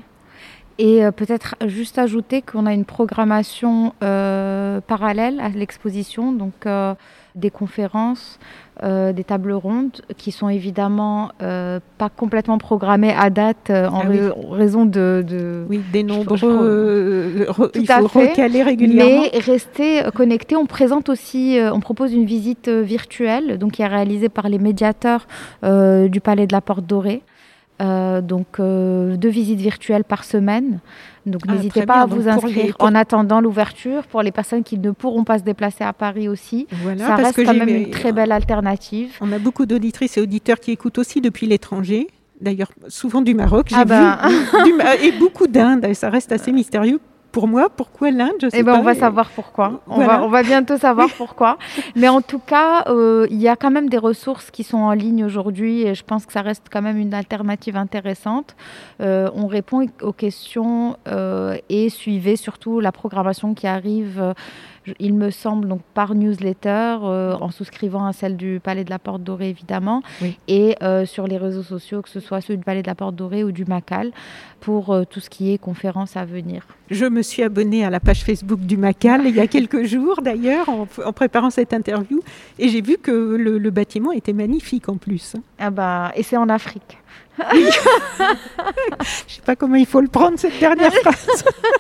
Et euh, peut-être juste ajouter qu'on a une programmation euh, parallèle à l'exposition, donc euh, des conférences, euh, des tables rondes qui sont évidemment euh, pas complètement programmées à date euh, en ah oui. ra- raison de, de... Oui, des nombreux... Euh, re, il faut fait, recaler régulièrement. Mais rester connecté. On présente aussi, euh, on propose une visite virtuelle, donc qui est réalisée par les médiateurs euh, du Palais de la Porte Dorée. Euh, donc euh, deux visites virtuelles par semaine. Donc ah, n'hésitez pas bien. à vous donc inscrire les... en attendant l'ouverture. Pour les personnes qui ne pourront pas se déplacer à Paris aussi, voilà, ça reste quand même une très belle alternative. On a beaucoup d'auditrices et auditeurs qui écoutent aussi depuis l'étranger. D'ailleurs, souvent du Maroc, j'ai ah ben... vu, du, et beaucoup d'Inde. Ça reste assez mystérieux. Pour moi, pourquoi l'Inde, je sais eh ben, pas. On va et... savoir pourquoi. On, voilà. va, on va bientôt savoir pourquoi. Mais en tout cas, euh, il y a quand même des ressources qui sont en ligne aujourd'hui et je pense que ça reste quand même une alternative intéressante. Euh, on répond aux questions euh, et suivez surtout la programmation qui arrive, euh, il me semble, donc par newsletter, euh, en souscrivant à celle du Palais de la Porte Dorée, évidemment, oui. et euh, sur les réseaux sociaux, que ce soit ceux du Palais de la Porte Dorée ou du Macal, pour euh, tout ce qui est conférences à venir. Je me suis abonnée à la page Facebook du Macal il y a quelques jours d'ailleurs en, en préparant cette interview et j'ai vu que le, le bâtiment était magnifique en plus. Ah bah, et c'est en Afrique. Oui. Je ne sais pas comment il faut le prendre cette dernière phrase.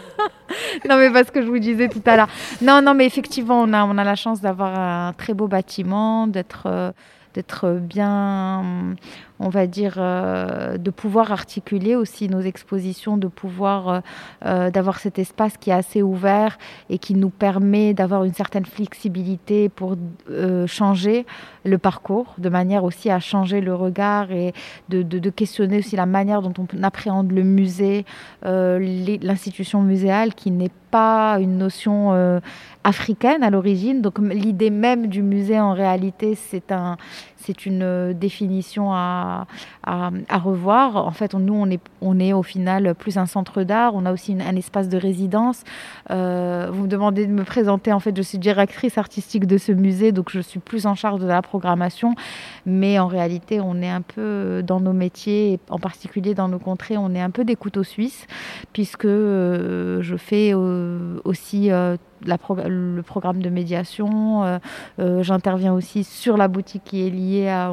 Non mais parce que je vous disais tout à l'heure. Non non mais effectivement on a on a la chance d'avoir un très beau bâtiment, d'être euh, d'être bien, on va dire, euh, de pouvoir articuler aussi nos expositions, de pouvoir, euh, d'avoir cet espace qui est assez ouvert et qui nous permet d'avoir une certaine flexibilité pour euh, changer le parcours, de manière aussi à changer le regard et de, de, de questionner aussi la manière dont on appréhende le musée, euh, les, l'institution muséale qui n'est pas une notion euh, africaine à l'origine. Donc l'idée même du musée en réalité c'est, un, c'est une définition à, à, à revoir. En fait on, nous on est, on est au final plus un centre d'art, on a aussi une, un espace de résidence. Euh, vous me demandez de me présenter, en fait je suis directrice artistique de ce musée, donc je suis plus en charge de la programmation, mais en réalité on est un peu dans nos métiers, et en particulier dans nos contrées, on est un peu des couteaux suisses, puisque euh, je fais euh, aussi euh, la pro- le programme de médiation, euh, euh, j'interviens aussi sur la boutique qui est liée à...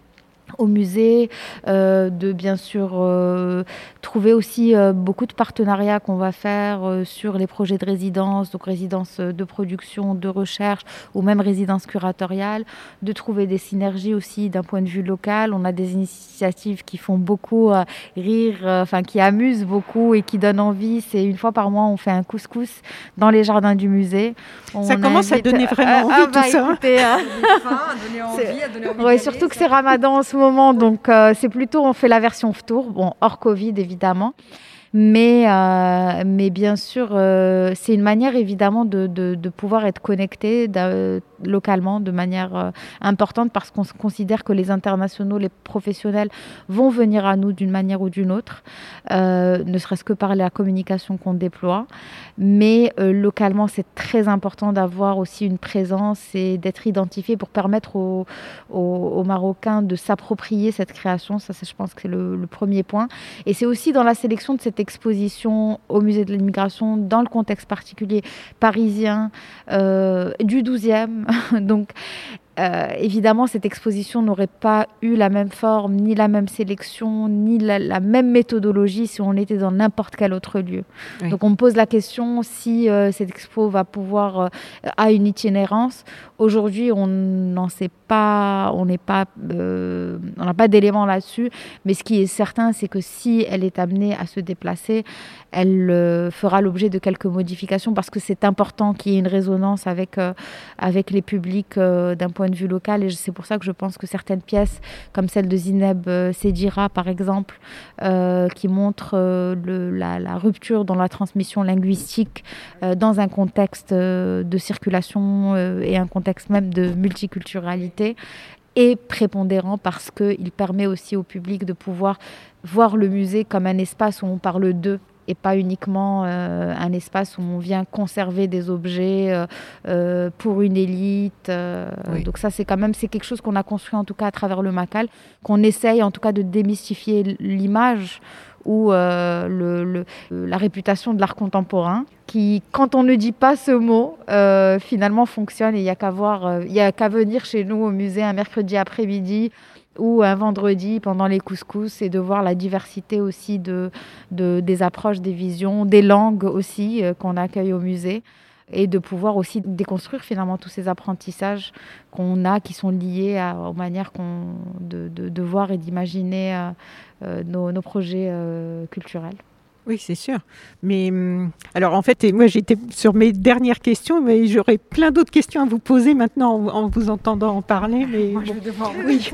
au musée, euh, de bien sûr euh, trouver aussi euh, beaucoup de partenariats qu'on va faire euh, sur les projets de résidence, donc résidence de production, de recherche ou même résidence curatoriale, de trouver des synergies aussi d'un point de vue local. On a des initiatives qui font beaucoup euh, rire, euh, enfin qui amusent beaucoup et qui donnent envie. C'est une fois par mois, on fait un couscous dans les jardins du musée. On ça commence invite... à donner vraiment envie, ah, tout bah, ça. Écoutez, hein. À donner envie, à donner envie ouais, d'y surtout aller, que ça. c'est Ramadan en ce moment, donc euh, c'est plutôt, on fait la version Ftour, bon, hors Covid évidemment. Mais, euh, mais bien sûr, euh, c'est une manière évidemment de, de, de pouvoir être connecté de, localement de manière euh, importante, parce qu'on considère que les internationaux, les professionnels vont venir à nous d'une manière ou d'une autre, euh, ne serait-ce que par la communication qu'on déploie. Mais euh, localement, c'est très important d'avoir aussi une présence et d'être identifié pour permettre aux, aux, aux Marocains de s'approprier cette création. Ça, c'est, je pense que c'est le, le premier point. Et c'est aussi dans la sélection de cette exposition au musée de l'immigration, dans le contexte particulier parisien, euh, du douzième. Donc, euh, évidemment, cette exposition n'aurait pas eu la même forme, ni la même sélection, ni la, la même méthodologie si on était dans n'importe quel autre lieu. Oui. Donc, on me pose la question si euh, cette expo va pouvoir, euh, a une itinérance. Aujourd'hui, on n'en sait pas, on n'est pas, euh, on n'a pas d'éléments là-dessus. Mais ce qui est certain, c'est que si elle est amenée à se déplacer, elle euh, fera l'objet de quelques modifications, parce que c'est important qu'il y ait une résonance avec, euh, avec les publics euh, d'un point de vue local. Et c'est pour ça que je pense que certaines pièces, comme celle de Zineb euh, Sedira, par exemple, euh, qui montre euh, le, la, la rupture dans la transmission linguistique euh, dans un contexte euh, de circulation euh, et un contexte même de multiculturalité, est prépondérant, parce qu'il permet aussi au public de pouvoir voir le musée comme un espace où on parle d'eux, et pas uniquement euh, un espace où on vient conserver des objets euh, euh, pour une élite. Euh, oui. Donc ça, c'est quand même c'est quelque chose qu'on a construit, en tout cas à travers le Macal, qu'on essaye en tout cas de démystifier l'image ou euh, le, le, la réputation de l'art contemporain, qui, quand on ne dit pas ce mot, euh, finalement fonctionne. Et il n'y a qu'à voir, euh, il n'y a qu'à venir chez nous au musée un mercredi après-midi ou un vendredi pendant les couscous, et de voir la diversité aussi de, de, des approches, des visions, des langues aussi euh, qu'on accueille au musée, et de pouvoir aussi déconstruire finalement tous ces apprentissages qu'on a, qui sont liés à, aux manières qu'on, de, de, de voir et d'imaginer euh, euh, nos, nos projets euh, culturels. Oui, c'est sûr. Mais alors, en fait, moi, j'étais sur mes dernières questions, mais j'aurais plein d'autres questions à vous poser maintenant en, en vous entendant en parler. Mais moi, bon, je vais devoir oui.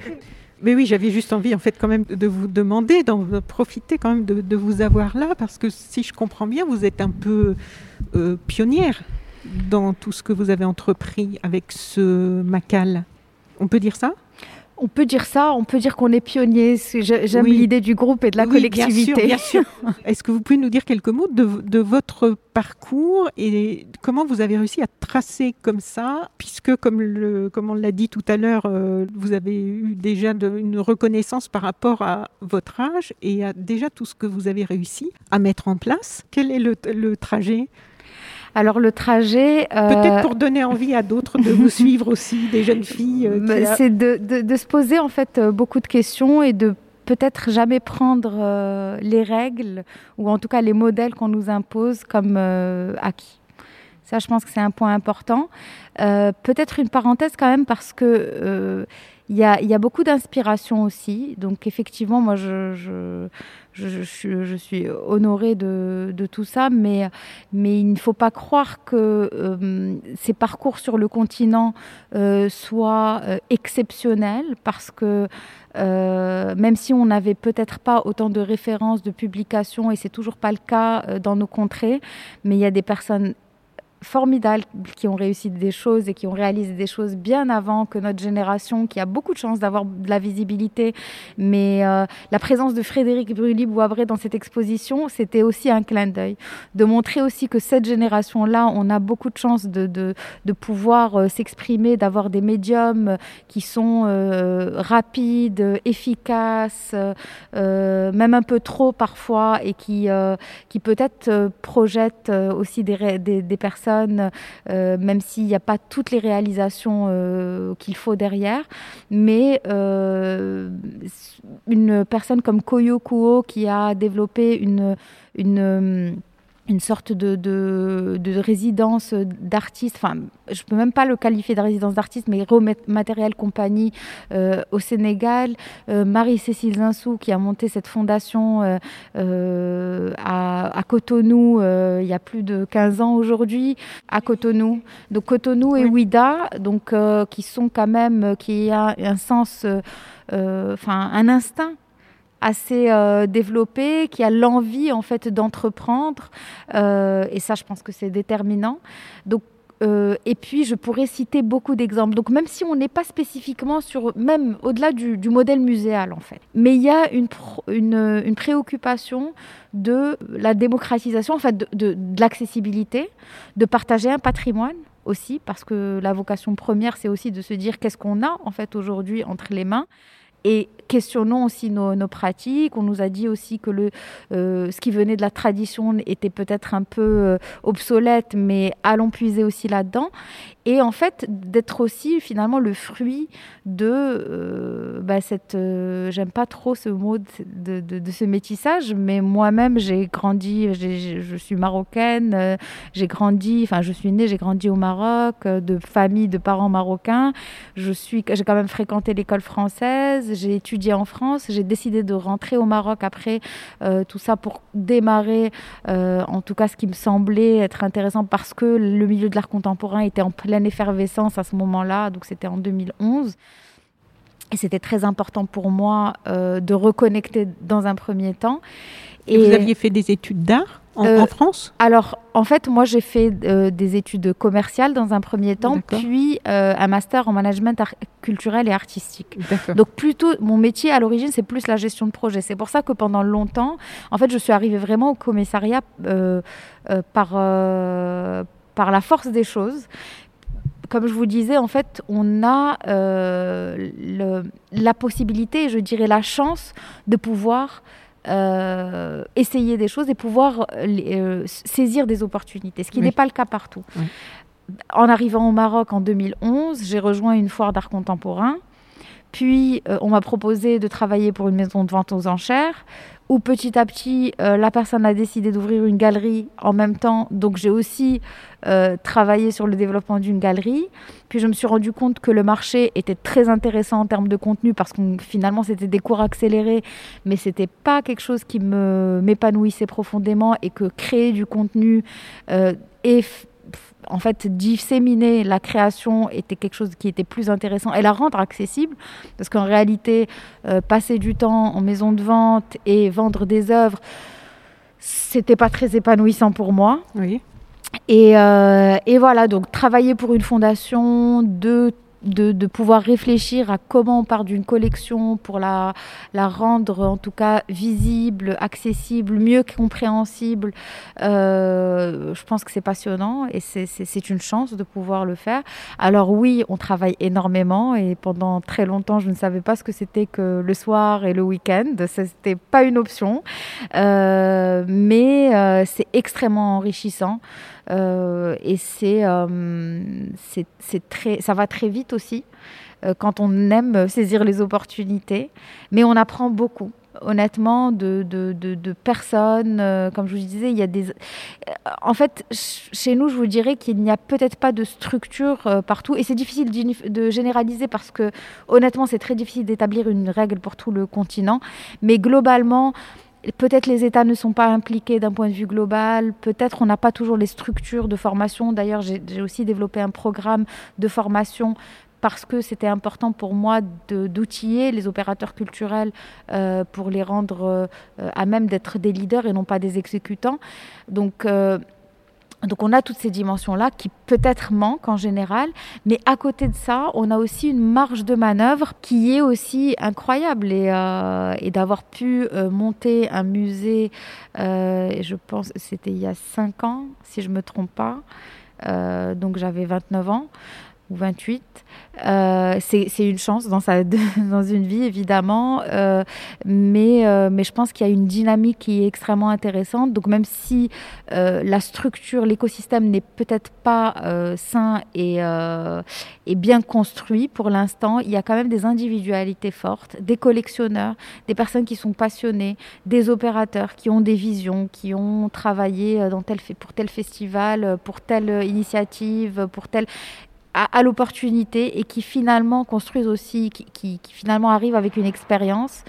Mais oui, j'avais juste envie, en fait, quand même, de vous demander, d'en profiter quand même de, de vous avoir là, parce que si je comprends bien, vous êtes un peu euh, pionnière dans tout ce que vous avez entrepris avec ce Macal. On peut dire ça ? On peut dire ça, on peut dire qu'on est pionnier. J'aime oui. l'idée du groupe et de la oui, collectivité. Bien sûr, bien sûr. Est-ce que vous pouvez nous dire quelques mots de, de votre parcours et comment vous avez réussi à tracer comme ça, puisque, comme, le, comme on l'a dit tout à l'heure, euh, vous avez eu déjà de, une reconnaissance par rapport à votre âge et à déjà tout ce que vous avez réussi à mettre en place. Quel est le, le trajet ? Alors le trajet... Euh... Peut-être pour donner envie à d'autres de vous suivre aussi, des jeunes filles. Euh, a... C'est de, de, de se poser en fait beaucoup de questions et de peut-être jamais prendre euh, les règles ou en tout cas les modèles qu'on nous impose comme euh, acquis. Ça, je pense que c'est un point important. Euh, peut-être une parenthèse quand même, parce que... Euh, Il y a, il y a beaucoup d'inspiration aussi. Donc effectivement, moi, je, je, je, je, suis, je suis honorée de, de tout ça, mais, mais il ne faut pas croire que euh, ces parcours sur le continent euh, soient euh, exceptionnels, parce que Euh, même si on n'avait peut-être pas autant de références, de publications, et c'est toujours pas le cas euh, dans nos contrées, mais il y a des personnes formidables qui ont réussi des choses et qui ont réalisé des choses bien avant que notre génération, qui a beaucoup de chance d'avoir de la visibilité. Mais euh, la présence de Frédéric Brully-Boisbré dans cette exposition, c'était aussi un clin d'œil, de montrer aussi que cette génération-là, on a beaucoup de chance de, de, de pouvoir euh, s'exprimer, d'avoir des médiums qui sont euh, rapides, efficaces, euh, même un peu trop parfois, et qui, euh, qui peut-être euh, projettent euh, aussi des, des, des personnes Euh, même s'il n'y a pas toutes les réalisations euh, qu'il faut derrière. Mais euh, une personne comme Koyo Kuo, qui a développé une... une une sorte de, de, de résidence d'artiste, enfin, je ne peux même pas le qualifier de résidence d'artiste, mais Raw Material Company euh, au Sénégal. Euh, Marie-Cécile Zinsou, qui a monté cette fondation euh, euh, à, à Cotonou euh, il y a plus de quinze ans aujourd'hui, à Cotonou. Donc Cotonou et Oui. Ouida, donc, euh, qui sont quand même, qui a un sens, euh, enfin, un instinct assez euh, développé, qui a l'envie en fait d'entreprendre, euh, et ça je pense que c'est déterminant. Donc euh, et puis je pourrais citer beaucoup d'exemples, donc même si on n'est pas spécifiquement sur, même au-delà du, du modèle muséal en fait, mais il y a une, pro, une, une préoccupation de la démocratisation, en fait de, de, de l'accessibilité, de partager un patrimoine aussi, parce que la vocation première c'est aussi de se dire qu'est-ce qu'on a en fait aujourd'hui entre les mains. Et questionnons aussi nos, nos pratiques. On nous a dit aussi que le, euh, ce qui venait de la tradition était peut-être un peu euh, obsolète, mais allons puiser aussi là-dedans. Et en fait, d'être aussi finalement le fruit de euh, bah, cette... Euh, j'aime pas trop ce mot de, de, de, de ce métissage, mais moi-même, j'ai grandi, j'ai, je suis marocaine, euh, j'ai grandi, enfin je suis née, j'ai grandi au Maroc, euh, de famille, de parents marocains. Je suis, j'ai quand même fréquenté l'école française, j'ai étudié en France, j'ai décidé de rentrer au Maroc après euh, tout ça pour démarrer, euh, en tout cas ce qui me semblait être intéressant, parce que le milieu de l'art contemporain était en pleine effervescence à ce moment-là, donc c'était en deux mille onze. Et c'était très important pour moi euh, de reconnecter dans un premier temps. Et, Et vous aviez fait des études d'art en, euh, en France ? Alors, en fait, moi, j'ai fait euh, des études commerciales dans un premier temps, D'accord. puis euh, un master en management ar- culturel et artistique. D'accord. Donc, plutôt, mon métier, à l'origine, c'est plus la gestion de projet. C'est pour ça que pendant longtemps, en fait, je suis arrivée vraiment au commissariat euh, euh, par, euh, par la force des choses. Comme je vous disais, en fait, on a euh, le, la possibilité, je dirais la chance, de pouvoir euh, essayer des choses et pouvoir euh, saisir des opportunités, ce qui oui. n'est pas le cas partout. Oui. En arrivant au Maroc en deux mille onze, j'ai rejoint une foire d'art contemporain. Puis, euh, on m'a proposé de travailler pour une maison de vente aux enchères, où petit à petit, euh, la personne a décidé d'ouvrir une galerie en même temps. Donc, j'ai aussi euh, travaillé sur le développement d'une galerie. Puis, je me suis rendu compte que le marché était très intéressant en termes de contenu, parce que finalement, c'était des cours accélérés, mais ce n'était pas quelque chose qui me, m'épanouissait profondément, et que créer du contenu euh, et en fait, disséminer la création était quelque chose qui était plus intéressant, et la rendre accessible, parce qu'en réalité, euh, passer du temps en maison de vente et vendre des œuvres, c'était pas très épanouissant pour moi. Oui. Et, euh, et voilà, donc travailler pour une fondation, de De, de pouvoir réfléchir à comment on part d'une collection pour la, la rendre en tout cas visible, accessible, mieux compréhensible. Euh, je pense que c'est passionnant, et c'est, c'est, c'est une chance de pouvoir le faire. Alors oui, on travaille énormément, et pendant très longtemps, je ne savais pas ce que c'était que le soir et le week-end. Ce n'était pas une option, euh, mais euh, c'est extrêmement enrichissant. Euh, et c'est, euh, c'est, c'est très, ça va très vite aussi euh, quand on aime saisir les opportunités, mais on apprend beaucoup. honnêtement, de, de, de, de personnes. Euh, comme je vous disais, il y a des... En fait, chez nous, je vous dirais qu'il n'y a peut-être pas de structure euh, partout. Et c'est difficile de généraliser parce que, honnêtement, c'est très difficile d'établir une règle pour tout le continent. Mais globalement, peut-être les États ne sont pas impliqués d'un point de vue global. Peut-être on n'a pas toujours les structures de formation. D'ailleurs, j'ai, j'ai aussi développé un programme de formation parce que c'était important pour moi de, d'outiller les opérateurs culturels euh, pour les rendre euh, à même d'être des leaders et non pas des exécutants. Donc, euh, donc on a toutes ces dimensions-là qui peut-être manquent en général, mais à côté de ça, on a aussi une marge de manœuvre qui est aussi incroyable. Et, euh, et d'avoir pu euh, monter un musée, euh, et je pense que c'était il y a cinq ans, si je ne me trompe pas, euh, donc j'avais vingt-neuf ans. Ou vingt-huit, euh, c'est, c'est une chance dans, sa, dans une vie évidemment, euh, mais, euh, mais je pense qu'il y a une dynamique qui est extrêmement intéressante. Donc même si euh, la structure, l'écosystème n'est peut-être pas euh, sain et, euh, et bien construit pour l'instant, il y a quand même des individualités fortes, des collectionneurs, des personnes qui sont passionnées, des opérateurs qui ont des visions, qui ont travaillé dans tel, pour tel festival, pour telle initiative, pour tel... À, à l'opportunité et qui finalement construisent aussi, qui, qui, qui finalement arrivent avec une expérience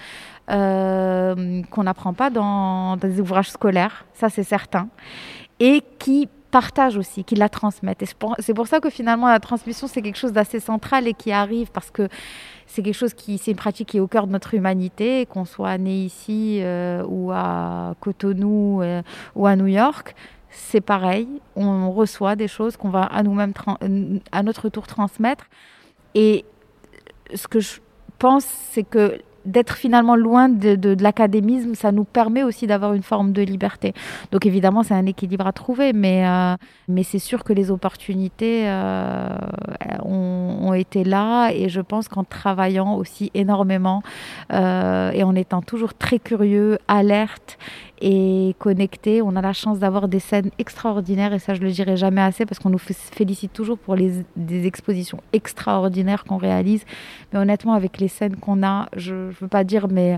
euh, qu'on n'apprend pas dans, dans des ouvrages scolaires, ça c'est certain, et qui partagent aussi, qui la transmettent. Et c'est pour, c'est pour ça que finalement la transmission c'est quelque chose d'assez central et qui arrive parce que c'est quelque chose qui, c'est une pratique qui est au cœur de notre humanité, qu'on soit né ici euh, ou à Cotonou euh, ou à New York. C'est pareil, on reçoit des choses qu'on va à nous-mêmes, tra- à notre tour, transmettre. Et ce que je pense, c'est que d'être finalement loin de, de, de l'académisme, ça nous permet aussi d'avoir une forme de liberté. Donc évidemment, c'est un équilibre à trouver, mais, euh, mais c'est sûr que les opportunités euh, ont, ont été là. Et je pense qu'en travaillant aussi énormément euh, et en étant toujours très curieux, alerte, et connectés. On a la chance d'avoir des scènes extraordinaires et ça, je ne le dirai jamais assez parce qu'on nous félicite toujours pour les, des expositions extraordinaires qu'on réalise. Mais honnêtement, avec les scènes qu'on a, je ne veux pas dire, mais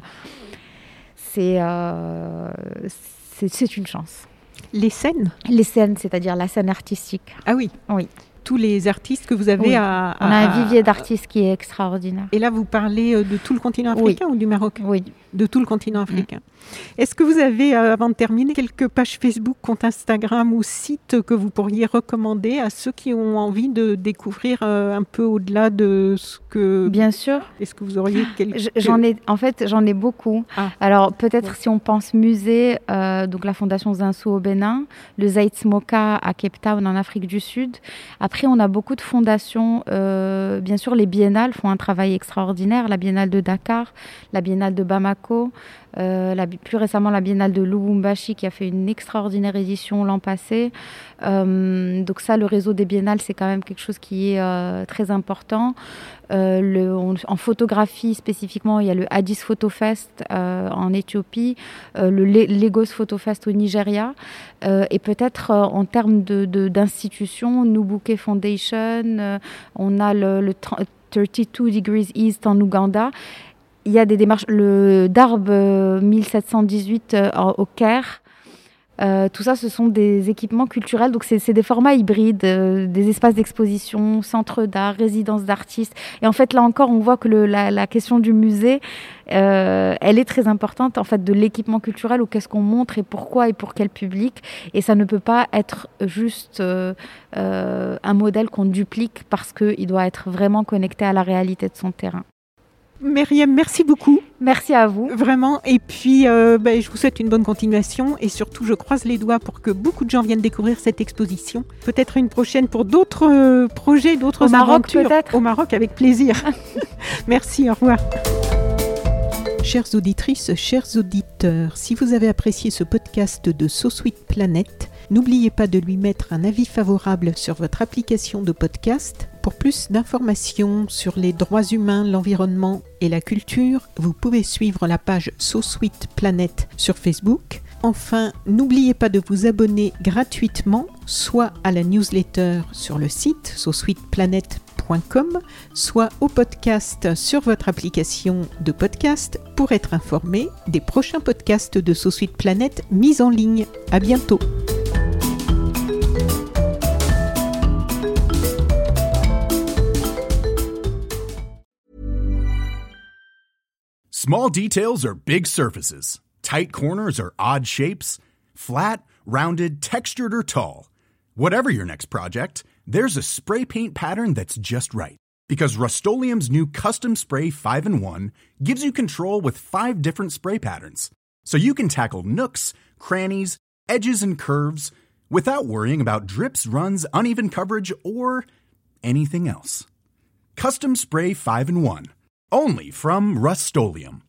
c'est, euh, c'est, c'est une chance. Les scènes ? Les scènes, c'est-à-dire la scène artistique. Ah oui. Oui. Tous les artistes que vous avez oui. à, à... On a un vivier d'artistes qui est extraordinaire. Et là, vous parlez de tout le continent africain oui. ou du Maroc ? Oui. De tout le continent africain. Mmh. Est-ce que vous avez, avant de terminer, quelques pages Facebook, comptes Instagram ou sites que vous pourriez recommander à ceux qui ont envie de découvrir euh, un peu au-delà de ce que... Bien sûr. Est-ce que vous auriez quelques... J'en ai, en fait, j'en ai beaucoup. Ah. Alors, peut-être ouais. si on pense musée, euh, donc la Fondation Zinsou au Bénin, le Zeitz Moka à Cape Town en Afrique du Sud. Après, on a beaucoup de fondations. Euh, bien sûr, les biennales font un travail extraordinaire. La Biennale de Dakar, la Biennale de Bamako, euh, la, plus récemment la Biennale de Lubumbashi qui a fait une extraordinaire édition l'an passé. Euh, donc ça, le réseau des biennales, c'est quand même quelque chose qui est euh, très important. Euh, le, on, en photographie spécifiquement, il y a le Addis Photo Fest euh, en Éthiopie, euh, le Lagos Photo Fest au Nigeria, euh, et peut-être euh, en termes de, de, d'institutions, Nubuke Foundation, euh, on a le, le thirty-two Degrees East en Ouganda. Il y a des démarches, le Darb euh, mille sept cent dix-huit euh, au Caire. Euh, tout ça, ce sont des équipements culturels, donc c'est, c'est des formats hybrides, euh, des espaces d'exposition, centres d'art, résidences d'artistes. Et en fait, là encore, on voit que le, la, la question du musée, euh, elle est très importante, en fait, de l'équipement culturel, ou qu'est-ce qu'on montre et pourquoi et pour quel public. Et ça ne peut pas être juste euh, euh, un modèle qu'on duplique parce qu'il doit être vraiment connecté à la réalité de son terrain. Myriam, merci beaucoup. Merci à vous. Vraiment. Et puis, euh, ben, je vous souhaite une bonne continuation. Et surtout, je croise les doigts pour que beaucoup de gens viennent découvrir cette exposition. Peut-être une prochaine pour d'autres euh, projets, d'autres Au aventures. Maroc, peut-être. Au Maroc, avec plaisir. Merci, au revoir. Chères auditrices, chers auditeurs, si vous avez apprécié ce podcast de So Sweet Planet, n'oubliez pas de lui mettre un avis favorable sur votre application de podcast. Pour plus d'informations sur les droits humains, l'environnement et la culture, vous pouvez suivre la page So Sweet Planet sur Facebook. Enfin, n'oubliez pas de vous abonner gratuitement, soit à la newsletter sur le site so sweet planet point com, soit au podcast sur votre application de podcast pour être informé des prochains podcasts de SoSuite Planète mis en ligne. À bientôt. Small details are big surfaces. Tight corners are odd shapes. Flat, rounded, textured, or tall. Whatever your next project, there's a spray paint pattern that's just right. Because Rust-Oleum's new Custom Spray five in one gives you control with five different spray patterns. So you can tackle nooks, crannies, edges, and curves without worrying about drips, runs, uneven coverage, or anything else. Custom Spray five in one. Only from Rust-Oleum.